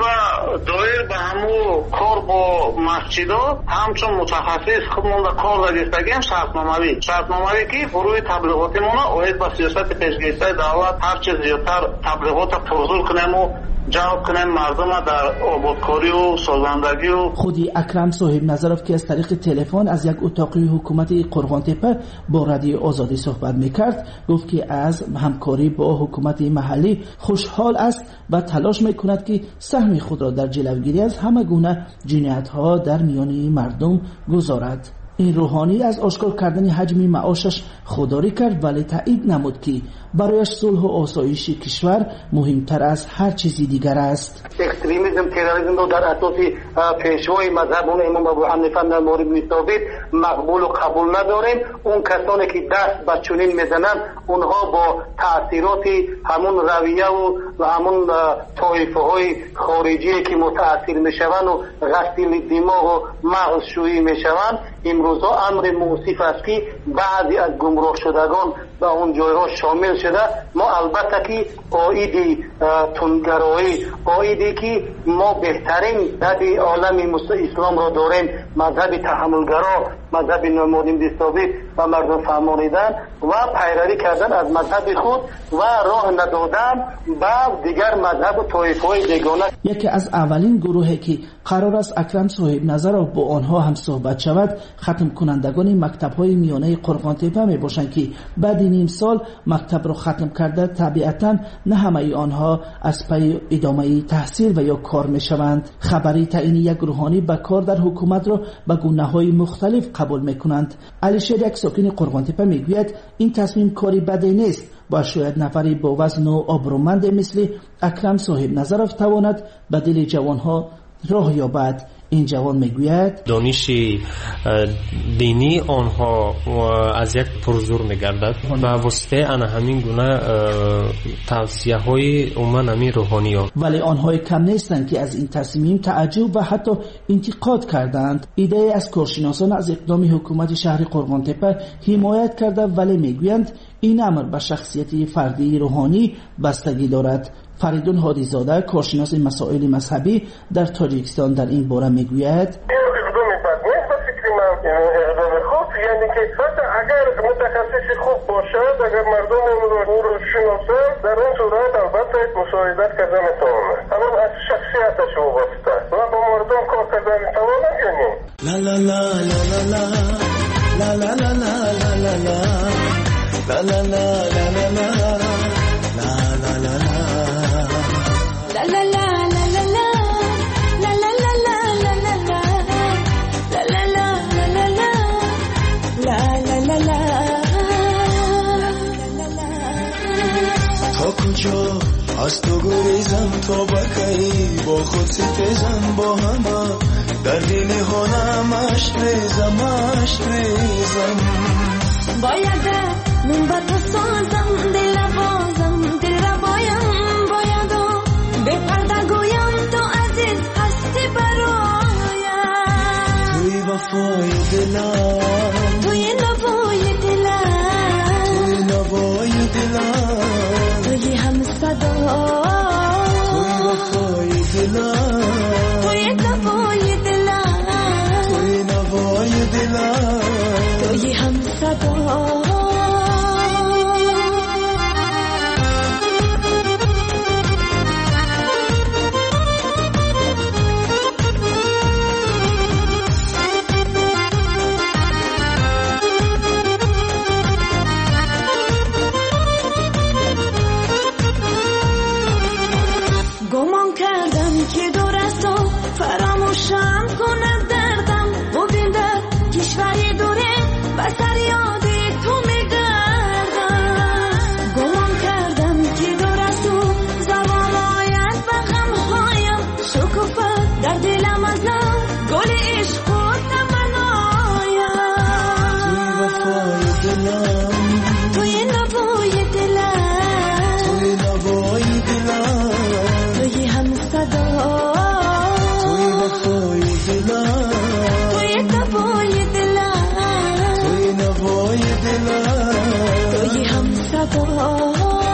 S8: доир ба ҳамун кор бо масҷидо ҳамчун мутахассис худмонда кор дадистагиам шартномавӣ шартномавӣ ки гурӯҳи таблиғотимона оид ба сиёсати пешгирифтаи давлат ҳарчи зиёдтар таблиғота пурзур кунему جواب کنیم مردم در آبادکاری و سازندگی و
S23: خودی اکرم صاحب نظرov که از طریق تلفن از یک اتاقی حکومت قرغانتپه با رادیو آزادی صحبت میکرد گفت که از همکاری با حکومت محلی خوشحال است و تلاش میکند که سهم خود را در جلوگیری از همه گونه جنایت‌ها در میان مردم گذارد. این روحانی از آشکار کردن حجم معاشش خودداری کرد ولی تایید نمود که برایش صلح و آسایش کشور مهمتر از هر چیزی دیگر است.
S8: اکستریمیسم تروریسم رو در اساس پیشوای مذهب امام ابو حنیفه در مورد ثابت مقبول و قبول نداریم. اون کسانی که دست به چنین میزنن اونها با تاثیرات همون رویه و همون طایفه های خارجی که متاثر میشوند و غسیل دماغ و مغز شویی میشوند امروزا امر موصف است که بعضی از گمراه شدگان به اون جایها شامل شده. ما البته که آیدی تندگرایی آیدی که ما بهترین مذهب عالم اسلام را داریم مذهب تحملگرا مذهب نمادین ثابت و مردم فهمانیدن و پیروی کردن از مذهب خود و راه ندادن به دیگر مذهب و طایفه‌های بیگانه.
S23: یکی از اولین گروهی که قرار است اکرم صاحب نظرov با آنها هم صحبت شود ختم کنندگان مکتب‌های میانه قرغانتپه میباشند که بعد نیم سال مکتب را ختم کرده طبیعتاً نه همه آنها از پی ادامه تحصیل و یا کار میشوند. خبری تعیین یک روحانی به کار در حکومت را به گونه‌های مختلف قبول میکنند. علیشیر یک ساکن قرغانتپه میگوید این تصمیم کاری بدی نیست و شاید نفری با وزن و آبرومند مثل اکرم صاحب نظرov تواند به دل جوانها راه یابد. این جوان میگوید
S9: دانش دینی آنها از یک پرزور میگردد و واسطه آن همین گونه توصیه های عموما همین روحانیات
S23: ولی آنها کم نیستند که از این تصمیم تعجب و حتی انتقاد کردند. ایده از کارشناسان از اقدام حکومت شهر قرغانتپه حمایت کرده ولی میگویند این امر به شخصیت فردی روحانی بستگی دارد. فریدون هادیزاده کارشناس مسائل مذهبی در تاجیکستان در این باره میگوید
S21: یعنی که حتی اگر متخصص خوب باشد اگر مردم اون رو شناسند در اون صورت البته مساعدت کردن میتونه اما از شخصیتش وابسته و با مردم کار کردن میتونه یعنی لا لا لا لا لا لا لا لا لا لا لا لا لا لا لا لا لا از تو گریزم تا بکی با خود ستیزم با همه در دل هانم اشک ریزم اشک ریزم
S11: باید من با تو سازم دل بازم دل را بایم باید به پرده گویم تو عزیز هستی برایم
S21: توی وفای دلم
S11: توی نوای دلم
S21: توی نوای دلم
S11: توی هم صدا
S21: توی وفای دلم
S11: توی نوای دلم
S21: توی نوای دلم
S11: توی هم صدا گمان کردم که توی وفای دلم توی نوای دلم توی نوای دلم توی هم صدا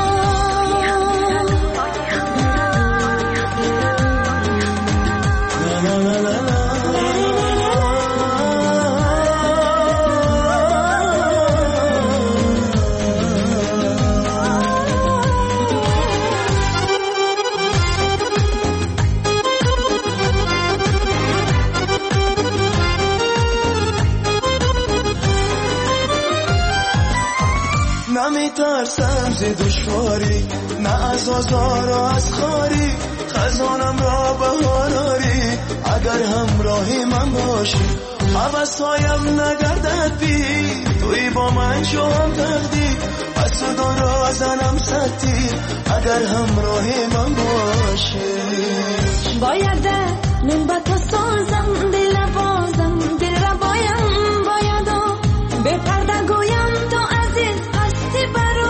S3: نمیترسم ز دشواری نه از آزار و از خاری خزانم را بهاراری اگر همراهی من باشی حوثایم نگردد بی توی با من شوم تقدیر پس و دو را زنم ستی اگر همراهی من باشی
S11: باید من با تو سازم دل بازم دل را بایم باید به پرده گویم تو عزیز هستی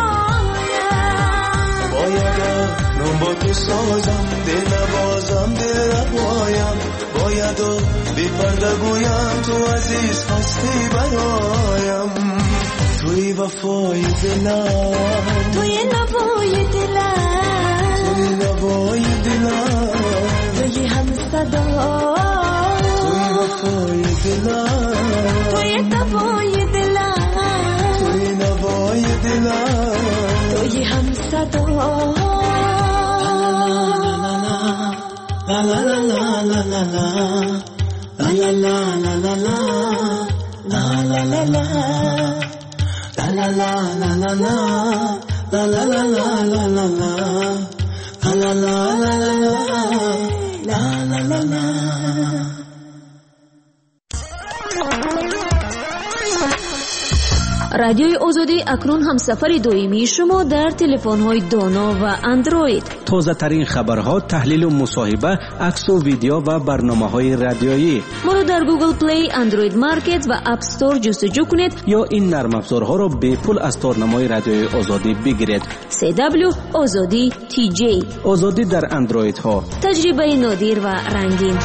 S11: برایم
S3: باید من با تو سازم دل بازم دل را بایم باید به پرده گویم تو عزیز هستی برایم توی وفای دلم
S11: توی نوای دلم
S3: توی نوای دلم
S11: توی هم صدا
S3: توی وفای دلم
S11: توی نوای دلم
S3: توی نوای دلم
S11: توی هم صدا
S3: لا لا لا لا لا لا لا لا لا لا لا لا لا لا لا La la la la la la la la la la la la la la la la la la la.
S1: رادیوی آزادی اکنون همسفر دائمی شما در تلفن‌های دانا و اندروید.
S19: تازه ترین خبرها، تحلیل و مصاحبه، عکس و ویدیو و برنامه‌های رادیویی.
S1: ما رو در گوگل پلی، اندروید مارکت و اپ استور جستجو کنید
S19: یا این نرم افزارها رو به پول از تارنمای رادیوی آزادی بگیرید.
S1: سی دبلیو آزادی تی جی.
S19: آزادی در اندروید ها.
S1: تجربه نادر و رنگین.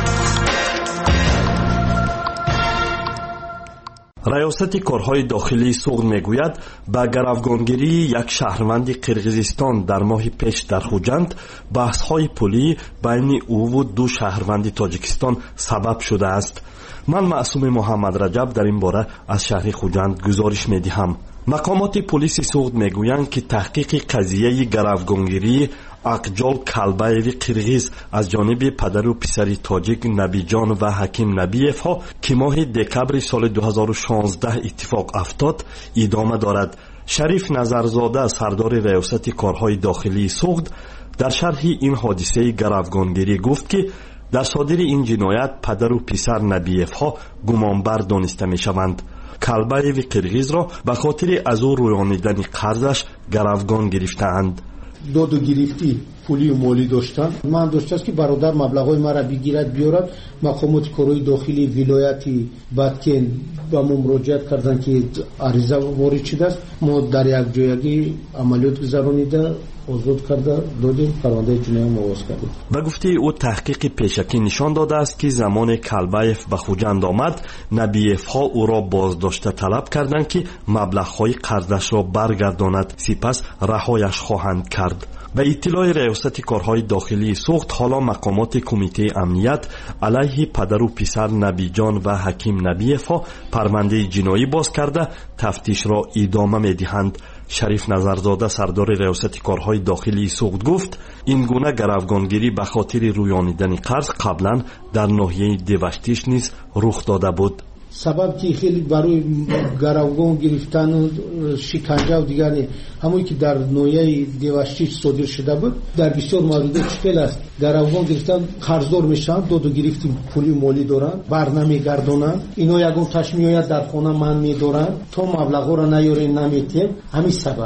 S12: ریاست کارهای داخلی سوغد میگوید با گروگانگیری یک شهروند قرقیزستان در ماه پیش در خوجند بحث‌های پولی بین او و دو شهروند تاجیکستان سبب شده است. من معصوم محمد رجب در این باره از شهر خوجند گزارش میدهم. مقامات پلیس سوغد میگویند که تحقیق قضیه گروگانگیری اقجال کلبایوی قرغیز از جانب پدر و پسر تاجیک نبیجان و حکیم نبیف ها که ماه دکبر سال دو هزار و شانزده اتفاق افتاد ادامه دارد. شریف نظرزاده سردار ریاست کارهای داخلی سوغد در شرح این حادثه گروگانگیری گفت که در صادر این جنایت پدر و پسر نبیف ها گمانبر دانسته می شوند. کلبایوی قرغیز را به خاطر از او رویانیدن قرضش گروگان گرفتند.
S13: داد و گرفتی پولی و مالی داشتن. من داشته است که برادر مبلغای مرا بگیرد بیارد. مقامات کارهای داخلی ولایتی بدکن با ما مراجعت کردن که عریضه وارد شده است. ما در یک جایگی عملیات گذرانیده آزاد کرده دادیم، پرونده جنایی آغاز کردیم.
S12: به گفته او تحقیق پیشکی نشان داده است که زمان کلبایف به خوجند آمد نبیف ها او را بازداشته طلب کردند که مبلغ های قرضش را برگرداند، سپس رهایش خواهند کرد. به اطلاع ریاست کارهای داخلی سوغد حالا مقامات کمیته امنیت علیه پدر و پسر نبیجان و حکیم نبیف ها پرونده جنایی باز کرده تفتیش را ادامه میدهند. شریف نظرزاده سردار ریاست کارهای داخلی سوغد گفت این گونه گروگانگیری به خاطر رویانیدن قرض قبلا در ناحیه دیوشتیش نیز رخ داده بود.
S13: سبب که خیلی برای گروگان گرفتن و شکنجه و دیگری همونی که در نوعی دیوشتیش صادر شده بود در بسیار مورد چپل است. گروگان گرفتن قرضدار میشن، داد و گرفت پولی مالی دارن، بر نمیگردونن. اینا یگون تشمیه در خانه من میدارن تا مبلغا را نیارین نمیتیم. همین سبب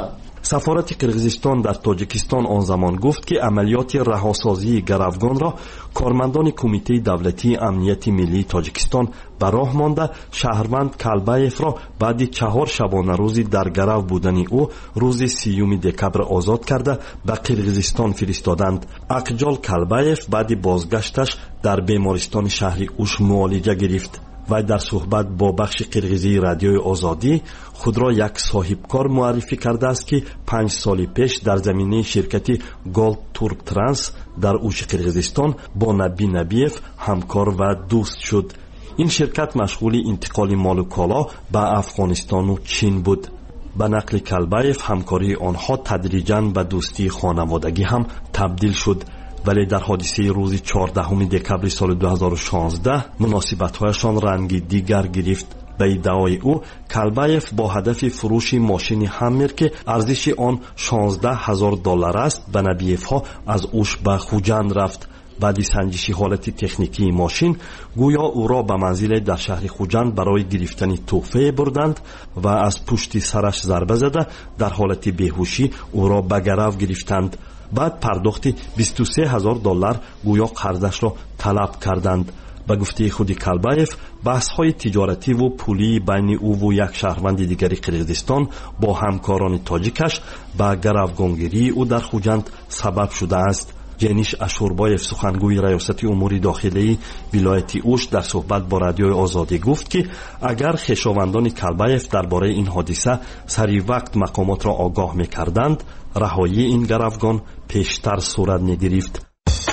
S12: سفارت قرغیزستان در تاجیکستان آن زمان گفت که عملیات رهاسازی گروگان را کارمندان کمیته دولتی امنیت ملی تاجیکستان به راه مانده شهروند کلبایف را بعد چهار شبانه روزی در گرو بودن او روز سیوم دکبر آزاد کرده به قرغیزستان فرستادند. اقجال کلبایف بعد بازگشتش در بیمارستان شهری اوش معالجه گرفت. و در صحبت با بخش قرغیزی رادیوی آزادی خود را یک صاحبکار معرفی کرده است که پنج سال پیش در زمینه شرکت گولد تورب ترانس در اوش قرغیزستان با نبی نبیف همکار و دوست شد. این شرکت مشغول انتقال مال و کالا به افغانستان و چین بود. به نقل کلبایف همکاری آنها تدریجاً به دوستی خانوادگی هم تبدیل شد. ولی در حادثه روز چهاردهم دکبر سال دو هزار و شانزده مناسبت‌هایشان رنگ دیگر گرفت. به ادعای او کلبایف با هدف فروش ماشین همیر که ارزش آن شانزده هزار دلار است به نبیف ها از اوش به خوجند رفت. بعد سنجشی حالت تکنیکی ماشین گویا او را به منزل در شهر خوجند برای گرفتن تحفه بردند و از پشت سرش ضربه زده در حالت بیهوشی او را به گرو گرفتند. بعد پرداخت بیست و سه هزار دلار گویا قرضش را طلب کردند. به گفته خود کلبایف بحث های تجارتی و پولی بین او و یک شهروند دیگر قرغیزستان با همکاران تاجیکش به گروگانگیری او در خوجند سبب شده است. جنیش اشوربایف سخنگوی ریاست امور داخلی ولایت اوش در صحبت با رادیوی آزادی گفت که اگر خویشاوندان کلبایف درباره این حادثه سری وقت مقامات را آگاه می‌کردند رهایی این گروگان پیشتر صورت می‌گرفت.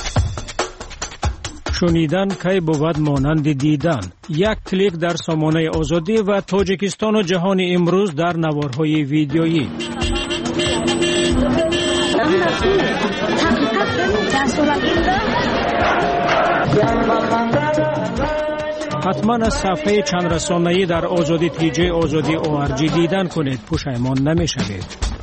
S19: شنیدن کی بود مانند دیدن. یک کلیک در سامانه آزادی و تاجیکستان و جهان امروز در نوارهای ویدیویی. حتما از صفحه چند رسانه‌ای در آزادی تیجی آزادی او ار جی دیدن کنید، پشیمان نمی‌شوید.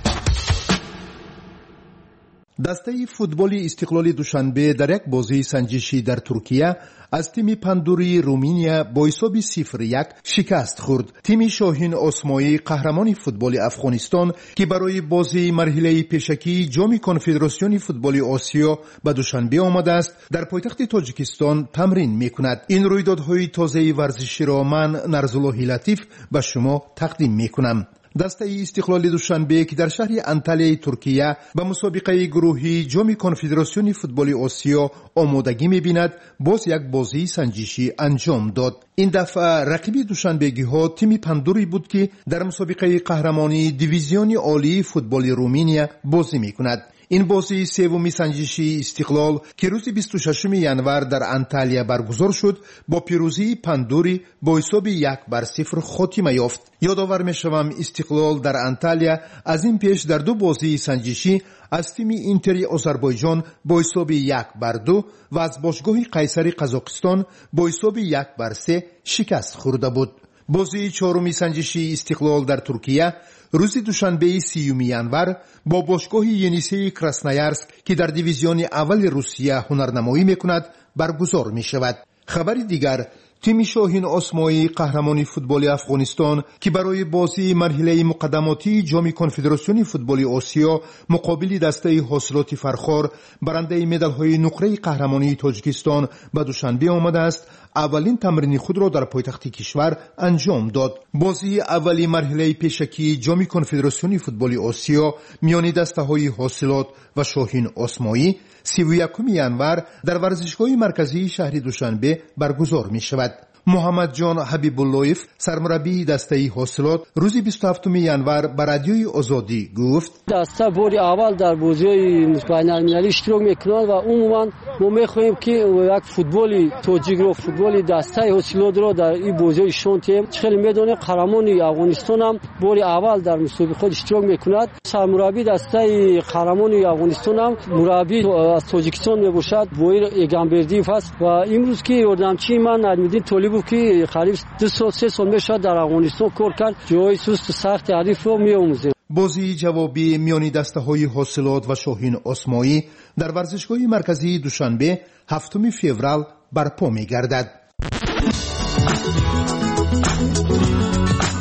S22: دسته فوتبال استقلال دوشنبه در یک بازی سنجشی در ترکیه از تیم پندوری رومینیا با حساب صفر یک شکست خورد. تیم شاهین اسمایی قهرمان فوتبال افغانستان که برای بازی مرحله پیشکی جام کنفدراسیون فوتبال آسیا به دوشنبه آمده است در پایتخت تاجیکستان تمرین می‌کند. این رویدادهای تازه ورزشی را من نرزالله لطیف به شما تقدیم می‌کنم. دسته استقلال دوشنبه که در شهر انتالیای ترکیه به مسابقه گروهی جام کنفدراسیون فوتبال آسیا آمادگی می‌بیند باز یک بازی سنجشی انجام داد. این دفعه رقیب دوشنبگی ها تیم پندوری بود که در مسابقه قهرمانی دیویزیون عالی فوتبال رومینیا بازی می‌کند. این بازی سومی سنجشی استقلال که روز بیست و ششم ژانویه در انتالیا برگزار شد با پیروزی پندوری با حساب یک بر صفر خاتمه یافت. یادآور می‌شوم استقلال در انتالیا از این پیش در دو بازی سنجشی از تیم اینتری آذربایجان با حساب یک بر دو و از باشگاه قیصر قزاقستان با حساب یک بر سه شکست خورده بود. بازی چهارمی سنجشی استقلال در ترکیه روز دوشنبه سیوم ژانویه با باشگاه ینیسه کراسنایارسک که در دیویزیون اول روسیه هنرنمایی میکند برگزار می شود. خبر دیگر تیم شاهین اسمایی قهرمان فوتبال افغانستان که برای بازی مرحله مقدماتی جام کنفدراسیون فوتبال آسیا مقابل دسته حاصلات فرخار برنده مدال‌های نقره قهرمانی تاجیکستان به دوشنبه آمده است اولین تمرین خود را در پایتخت کشور انجام داد. بازی اولی مرحله پیشکی جام کنفدراسیون فوتبال آسیا میان دسته‌های حاصلات و شاهین اسمایی سی و یکم ژانویه در ورزشگاه مرکزی شهر دوشنبه برگزار می شود. محمد جان حبیب اللهیف سرمربی دسته حاصلات روز بیست و هفتم ژانویه به رادیوی آزادی گفت
S10: دسته باری اول در بازی‌های بین‌المللی اشتراک می‌کند و عموما ما می‌خواهیم که یک فوتبالی تاجیک رو فوتبالی دسته حاصلات رو در این بازی شونتیم. خیلی می‌دونیم قهرمانی افغانستان هم باری اول در مسابقه خود اشتراک می‌کند. سرمربی دسته قهرمانی افغانستان هم مربی از تاجیکستان میباشد بویر ایگانبردیف است و امروز که یاردمچی من ندیدین طالب که قریب دو سال سه سال میشه در افغانستان کار کرد جای سوست و سخت حریف رو میآموزه.
S22: بازی جوابی میان دسته‌های حاصلات و شاهین اسمایی در ورزشگاه مرکزی دوشنبه هفتم فوریه برپا می‌گردد.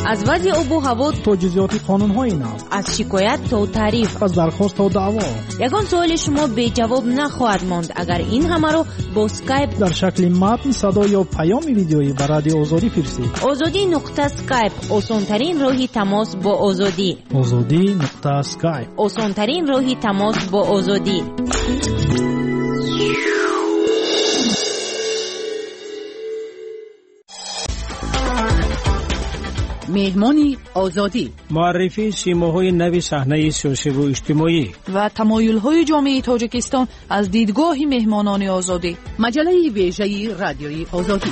S14: از وضع آب و هوا
S15: تا جزئیات قانون‌های نو،
S14: از شکایت تا تعریف،
S15: از درخواست تا دعوا.
S14: یگان سوال شما بی جواب نخواهد ماند اگر این همه رو با اسکایپ
S15: در شکل متن، صدا یا پیام ویدیویی به رادیو آزادی فرستید.
S14: آزادی نقطه اسکایپ، آسان‌ترین راهی تماس با آزادی.
S15: آزادی نقطه اسکایپ،
S14: آسان‌ترین راهی تماس با آزادی.
S18: میدمانی آزادی،
S19: معرفی سیماهای نو صحنه سیاسی و اجتماعی
S20: و تمایل‌های جامعه تاجیکستان از دیدگاه مهمانان آزادی.
S18: مجله ویژه رادیوی آزادی.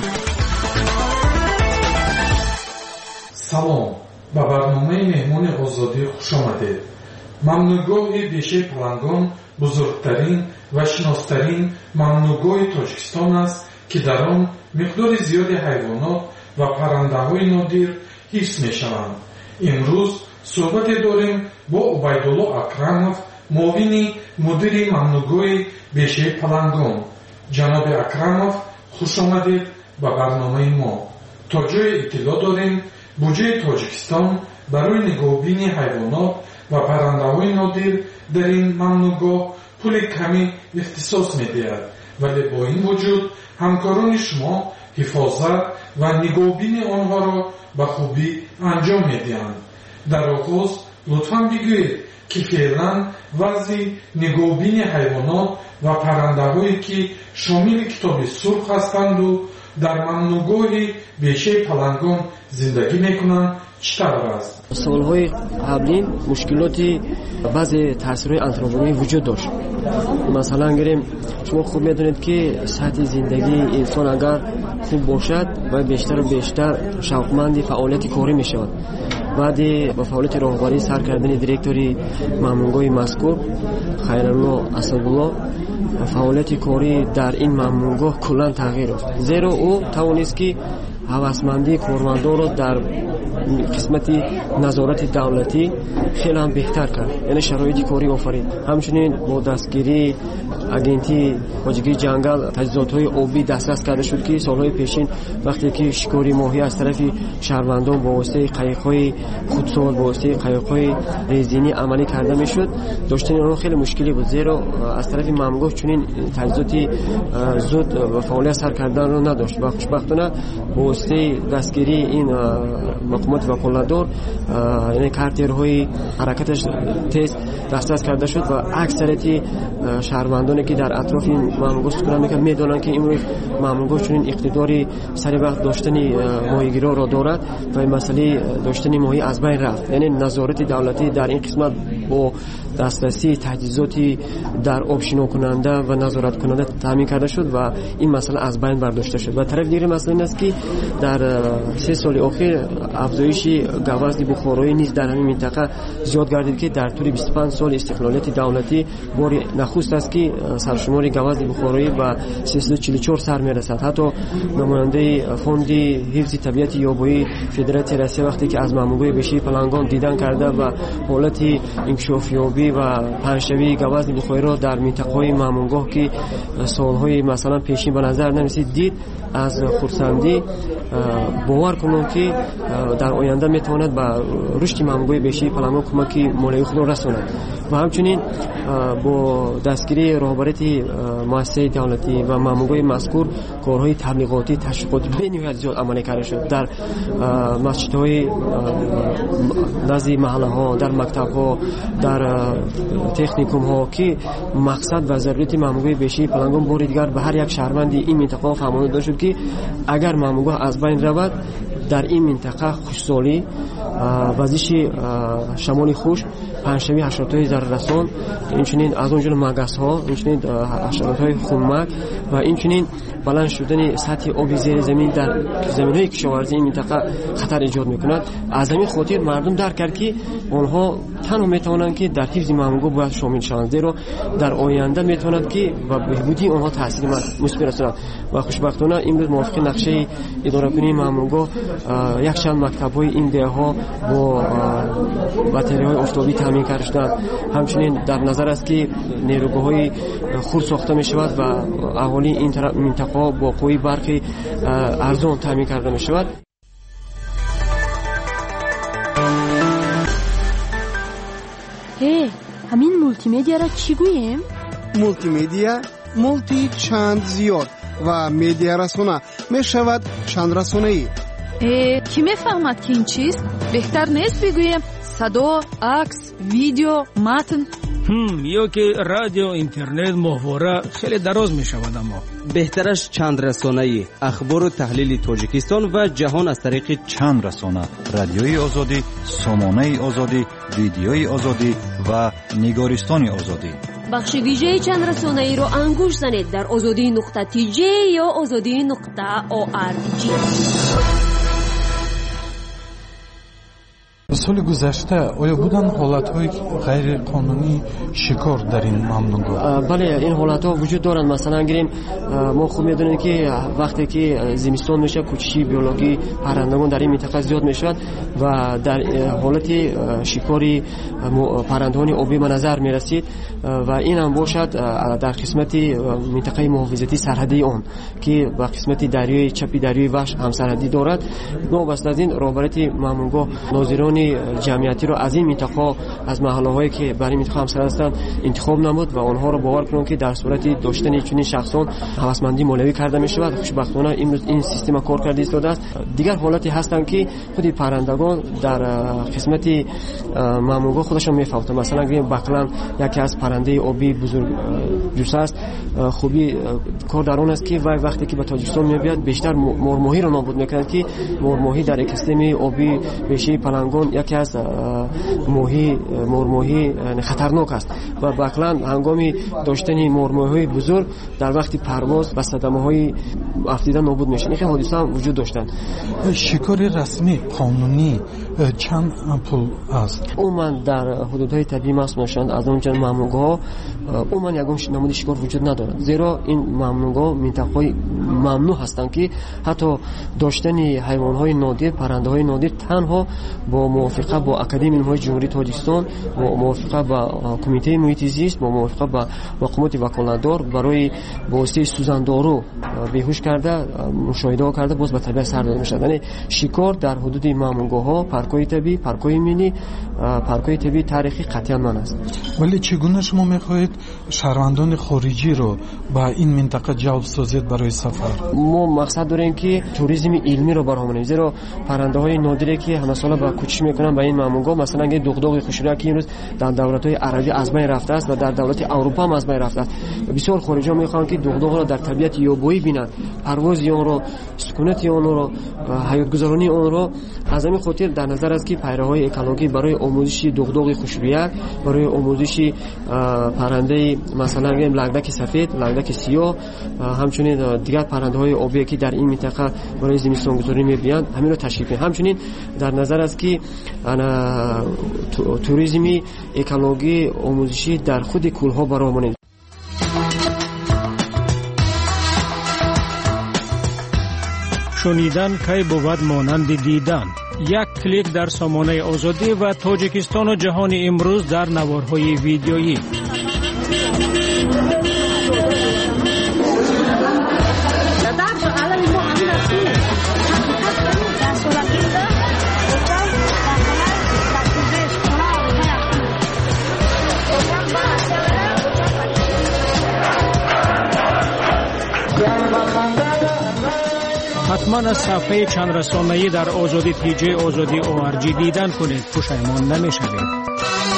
S16: سلام، به برنامه مهمان آزادی خوش آمدید. ممنوعگاه بیشه پلنگان بزرگترین و شناخترین ممنوعگاه تاجیکستان است که در آن مقدار زیادی حیوانات و پرنده‌های نادر حفظ می‌شوند. امروز صحبت داریم با عبیدالله اکرمов، معاون مدیر ممنوعگاه بیشه پلنگان. جناب اکرمов، خوش آمدید به برنامه ما. تا جای اطلاع داریم بودجه تاجیکستان برای نگهبانی حیوانات و پرنده‌های نادر در این ممنوعگاه پول کمی اختصاص می‌دهد، ولی با این وجود همکاران شما حفاظت و نگهبانی آنها را به خوبی انجام می‌دهند. در آغاز لطفاً بگویید که فعلا وضع نگهبانی حیوانات و پرنده‌هایی که شامل کتاب سرخ هستند و در ممنوعگاه بیشه پلنگان زندگی میکنند چطور است؟
S24: سالهای قبلی مشکلاتی بعضی تاثیرهای آنتروپوژنی وجود داشت. مثلا گریم شما خوب میدونید که سطح زندگی انسان اگر خوب باشد و بیشتر و بیشتر شوقمند فعالیت کاری میشود. بعد با فعالیت راهبری سر کردن دیرکتوری ممنوعگاه مذکور خیرالله اسدالله فعالیت کاری در این ممنوعگاه کلا تغییر یافت، زیرا او توانست که هوسمندی کارمندان را در قسمت نظارت دولتی خیلی هم بهتر کرد، یعنی شرایط کاری آفرید. همچنین با دستگیری اگنتی حاجیگیری جنگل تجهیزات‌های آبی دسترس کرده شد که سالهای پیشین وقتی که شکاری ماهی از طرف شهروندان با واسطه قایق‌های خودسال با واسطه قایق‌های رزینی عملی کرده میشد، داشتن اون خیلی مشکلی بود، زیرا از طرف ممنوع چنین تجهیزاتی زود و فعالیت سر کردن رو نداشت. و خوشبختانه با واسطه دستگیری این مقامات وکالتدار یعنی کارترهای حرکتش تیز دسترس کرده شد و اکثریت شهروندانی که در اطراف این ممنوعگاه سکونت میکنند میدونند که این ممنوعگاه چنین اقتداری سر وقت داشتن ماهیگیرا را دارد و این مسئله داشتن ماهی از بین رفت. یعنی نظارت دولتی در این قسمت با دسترسی تجهیزاتی در آب شنا کننده و نظارت کننده تامین کرده شد و این مسئله از بین برداشته شد. و طرف دیگه مسئله این است که در سه سال اخیر افزایش گوزن بخارایی نیز در همین منطقه زیاد گردید که در طول بیست و پنج سال استقلالیت دولتی بار نخست است که سرشمار گوزن بخارایی به سیصد و چهل و چهار سر میرسد. حتی نماینده فوند حفظ طبیعت یابایی فدراسیون روسیه وقتی که از ممنوعگاه بیشه پلنگان دیدن کرده و حالت انکشاف یابی و پنجشوی گوزن بخارایی را در منطقه‌های ممنوعگاه که سالهای مثلا پیشین به نظر نمی‌رسید دید، از خرسندی باور کنم که در آینده میتواند به رشد ممنوعگاه بیشه پلنگان کمکی مالی خود را رساند. و همچنین با دستگیری راهبریت مؤسسه دولتی و ممنوعگاه مذکور کارهای تبلیغاتی تشویقاتی به نهایت زیاد عملی کرده شد در مسجدهای نزد محله ها، در مکتب ها، در تکنیکوم ها که مقصد و ضرورت ممنوعگاه بیشه پلنگان بار دیگر به هر یک شهروندی این منطقه فهمانده داده شد که اگر ممنوعگاه از بین رود در این منطقه خوشسالی وزش شمال خوش پنجشنبه حشرات‌های ضرررسان، اینچنین از اونجا مگس ها، اینچنین حشرات‌های خونمک و اینچنین بلند شدن سطح آب زیر زمین در زمین‌های کشاورزی این منطقه خطر ایجاد می‌کند. از همین خاطر مردم درک کرد که آنها تنها می‌توانند که در حفظ ممنوعگاه باید شامل شوند، زیرا در آینده می‌تواند که و بهبودی آنها تاثیر مثبت رساند. و خوشبختانه امروز موافق نقشه اداره کنی ممنوعگاه یک چند مکتب‌های این دهه‌ها با باتری‌های آفتابی تامین کرده شدند. همچنین در نظر است که نیروگاه‌های خرد ساخته می‌شود و اهالی این منطقه با قوی برقی ارزان تامین کرده می‌شود.
S2: هی همین مولتی مدیا را چی گوییم؟
S5: مولتی مدیا مولتی چند زیاد و مدیا رسانه می شود چند رسانه ای.
S20: کی میفهمد که این چیست؟ بهتر نیست بگوییم صدا، عکس، ویدیو، متن؟
S15: هم یا که رادیو، اینترنت، محتوا خیلی دراز می شود. اما
S22: بهترش چند رسانه‌ای اخبار و تحلیل تاجیکستان و جهان از طریق
S6: چند رسانه: رادیوی آزادی، سامانه آزادی، ویدیوی آزادی و نگارستان آزادی.
S1: بخش ویژه چند رسانه‌ای رو انگوش زنید در آزادی نقطه تی جی یا آزادی نقطه او آر جی.
S16: سال گذشته آیا بودن حالت‌های غیر قانونی شکار در این ممنوعگاه؟
S24: بله، این حالت‌ها وجود دارند. مثلا گیریم ما خوب می‌دونیم که وقتی که زمستان میشه کوچی بیولوژی پرندگان در این منطقه زیاد میشود و در حالت شکاری پرندگان آبی به نظر میرسید و این هم باشد در قسمت منطقه محافظتی سرحدی آن که با قسمت دریای چپی دریای وحش هم سرحدی دارد. ما بس از این رابطه ممنوعگاه ناظران جمعیتی رو از این منطقه از محله هایی که برای منطقه همسر هستند انتخاب نمود و آنها رو باور کنند که در صورت داشتن چنین شخصان هوسمندی مولوی کرده می شود. خوشبختانه امروز این سیستم کار کرده ایستاده است. دیگر حالتی هستند که خود پرندگان در قسمت ممنوعگاه خودشون میفهمند. مثلا گریم بکلن یکی از پرنده آبی بزرگ جوسه است. خوبی کار در اون است که وقتی که به تاجیکستان میاد بیشتر مرماهی رو نابود میکنند که مرماهی در اکوسیستم آبی بهشه پلنگان یکی از ماهی مرماهی خطرناک است و بکلند هنگامی داشتن مرماهی بزرگ در وقت پرواز به صدمه‌های افتیده نابود میشن. این حادثه هم وجود داشتن.
S16: شکار رسمی قانونی چند پول است؟
S24: عموما در حدودهای طبیعی محسوب میشن. از اون جمله ممنوعگاه عموما یگان نمود شکار وجود ندارد، زیرا این ممنوعگاه منطقه‌های ممنوع هستند که حتی داشتن حیوانات نادر، پرنده‌های نادر تنها با موافقه با اکادمی علوم جمهوری تاجیکستان، با موافقه با کمیته محیط زیست، با موافقه با مقامات وکالتدار برای واسطه سوزاندارو بیهوش کرده، مشاهده کرده باز به طبیعت سر داده میشد. یعنی شکار در حدود ممنوعگاه‌ها، پارک‌های طبیعی، پارک‌های ملی، پارک‌های طبیعی تاریخی قطعاً من است.
S16: ولی چگونه شما می‌خواهید شهروندان خارجی رو با این منطقه جلب سازید برای سفر؟
S24: ما مقصد داریم که توریسم علمی رو برآوریم، زیرا پرنده‌های نادری که همه ساله با کوچش میکنن به این ممنوعگاه، مثلا اگه دغدغه خوشرویی که امروز در دولت‌های عربی از بین رفته است و در دولت اروپا هم از بین رفته است. بسیار خارجی‌ها میخوان که دغدغه را در طبیعت یابویی ببینند، پرواز اون رو، سکونت اون رو، حیات گذرانی اون رو. از همین خاطر در نظر است که پیروهای اکولوژی برای آموزش دغدغه خوشرویی، برای آموزش پرنده مثلا لگدک سفید، لگدک سیاه، همچنین دیگر پرنده‌های آبی که در این منطقه برای زمستان گذاری می‌بینند، همین رو تشریح کنیم. همچنین در نظر است که انا توریسمی اکولوژی آموزشی در خود کوه‌ها برآوریم.
S15: شنیدن کی بود مانند دیدن. یک کلیک در سامانه آزادی و تاجیکستان و جهان امروز در نوارهای ویدیویی. حتما از صفحه چند رسانه‌ای در آزادی تی جی آزادی او آر جی دیدن کنید، پشیمان نمی‌شوید.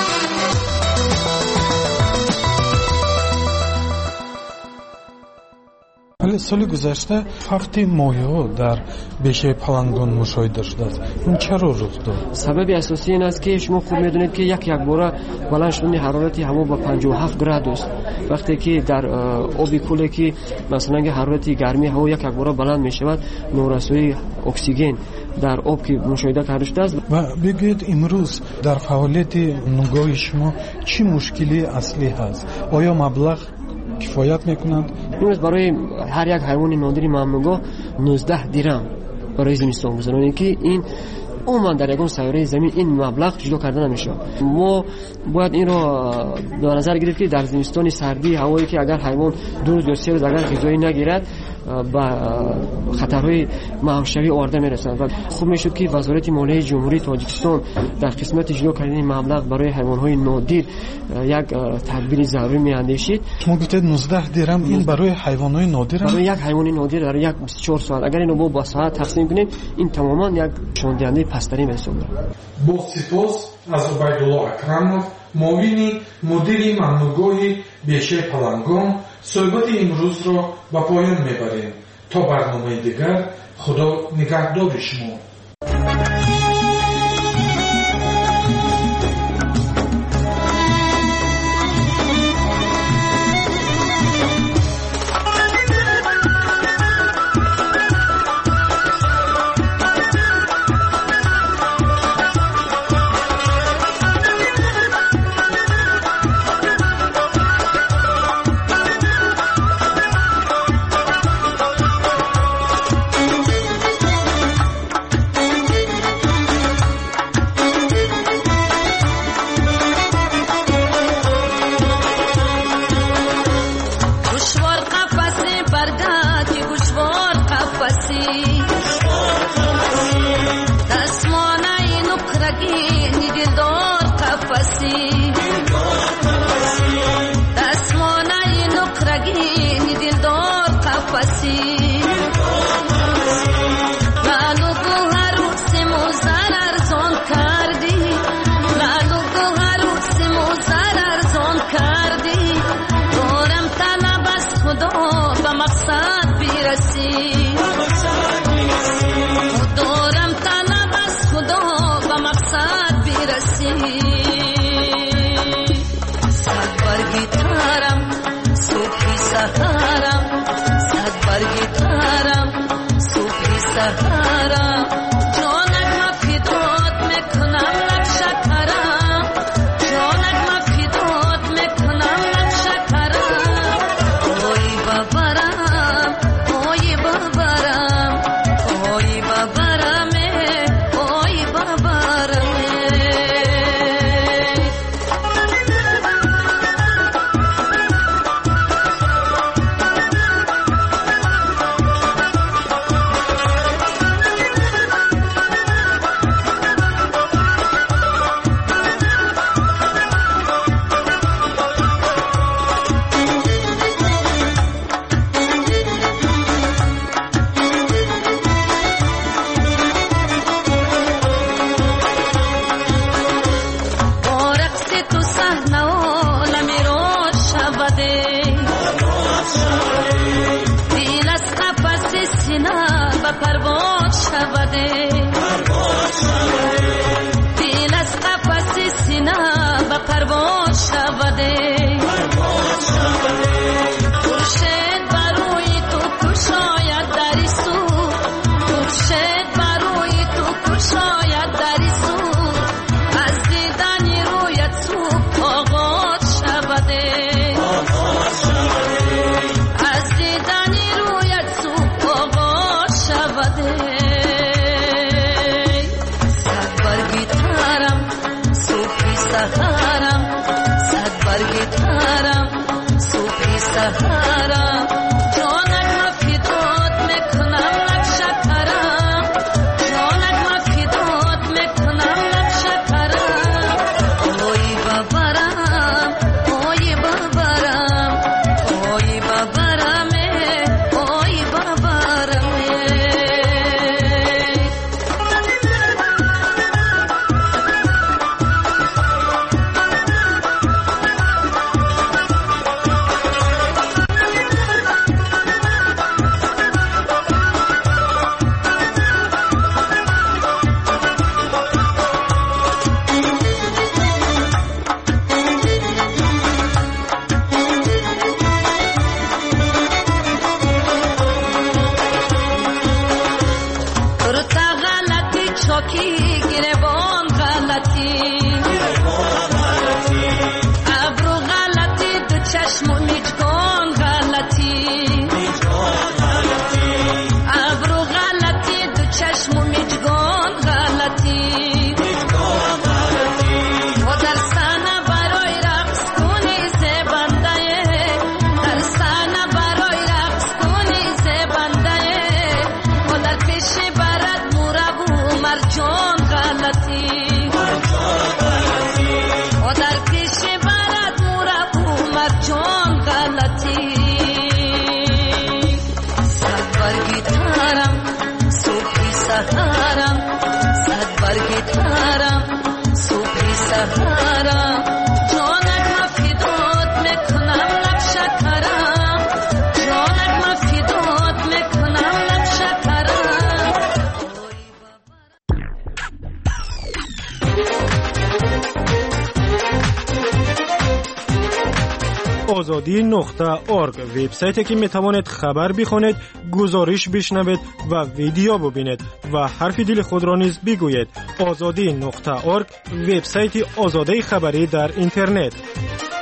S16: ولی سال گذشته فقط ماهی‌ها در بیشه پلنگان مشاهده شده است. این چرا رخ داد؟
S24: سبب اساسی این است که شما خوب می‌دونید که یک یک بار بلند شدن حرارت هوا با پنجاه و هفت گرادوس، وقتی که در آبی کوله که مثلا حرارت گرمی هوا یک یک بار بلند می‌شود، نورسایی اکسیژن در آب که مشاهده کرده شده است.
S16: و بگید امروز در فعالیت نگاه شما چی مشکلی اصلی هست؟ آیا مبلغ کفایت میکنند؟
S24: امروز برای هر یک حیوان نادری ممنوعگاه نوزده درم برای زمستان گذارونیم که این عموما در یگان سیاره زمین این مبلغ جدا کرده نمیشه. ما باید این رو در نظر گرفت که در زمستان سردی هوایی که اگر حیوان دو روز یا سه روز اگر غذایی نگیرد با خطرهای معاشوی آورده میرسند و خوب میشد که وزارت مالیه جمهوری تاجیکستان در قسمت اجرا کردن مبلغ برای حیوانات نادر یک تدبیر ضروری میاندیشید.
S4: شما گفتید نوزده درم این برای حیوانات نادر،
S24: برای یک حیوان نادر در یک بیست و چهار ساعت اگر اینو با ساعت تقسیم کنیم این تماما یک شوندهنده پستری حساب میشه.
S16: با سپاس از عبیدالله اکرمов معاون مدیر ممنوعگاه بیشه پلنگان صحبت امروز را به پایان میبریم. تا برنامه دیگر خدا نگهدار شما.
S11: بهارم صد برگ تارم صبح سهارم جانک مفیدات میکنم لب شکرم جانک مفیدات میکنم لب شکرم.
S15: آزادی نقطه ارگ وبسایتی که میتوانید خبر بخونید، گزارش بشنوید و ویدیو ببینید و حرف دل خود را نیز بگویید. آزادی نقطه ارگ وبسایت آزادی خبری در اینترنت.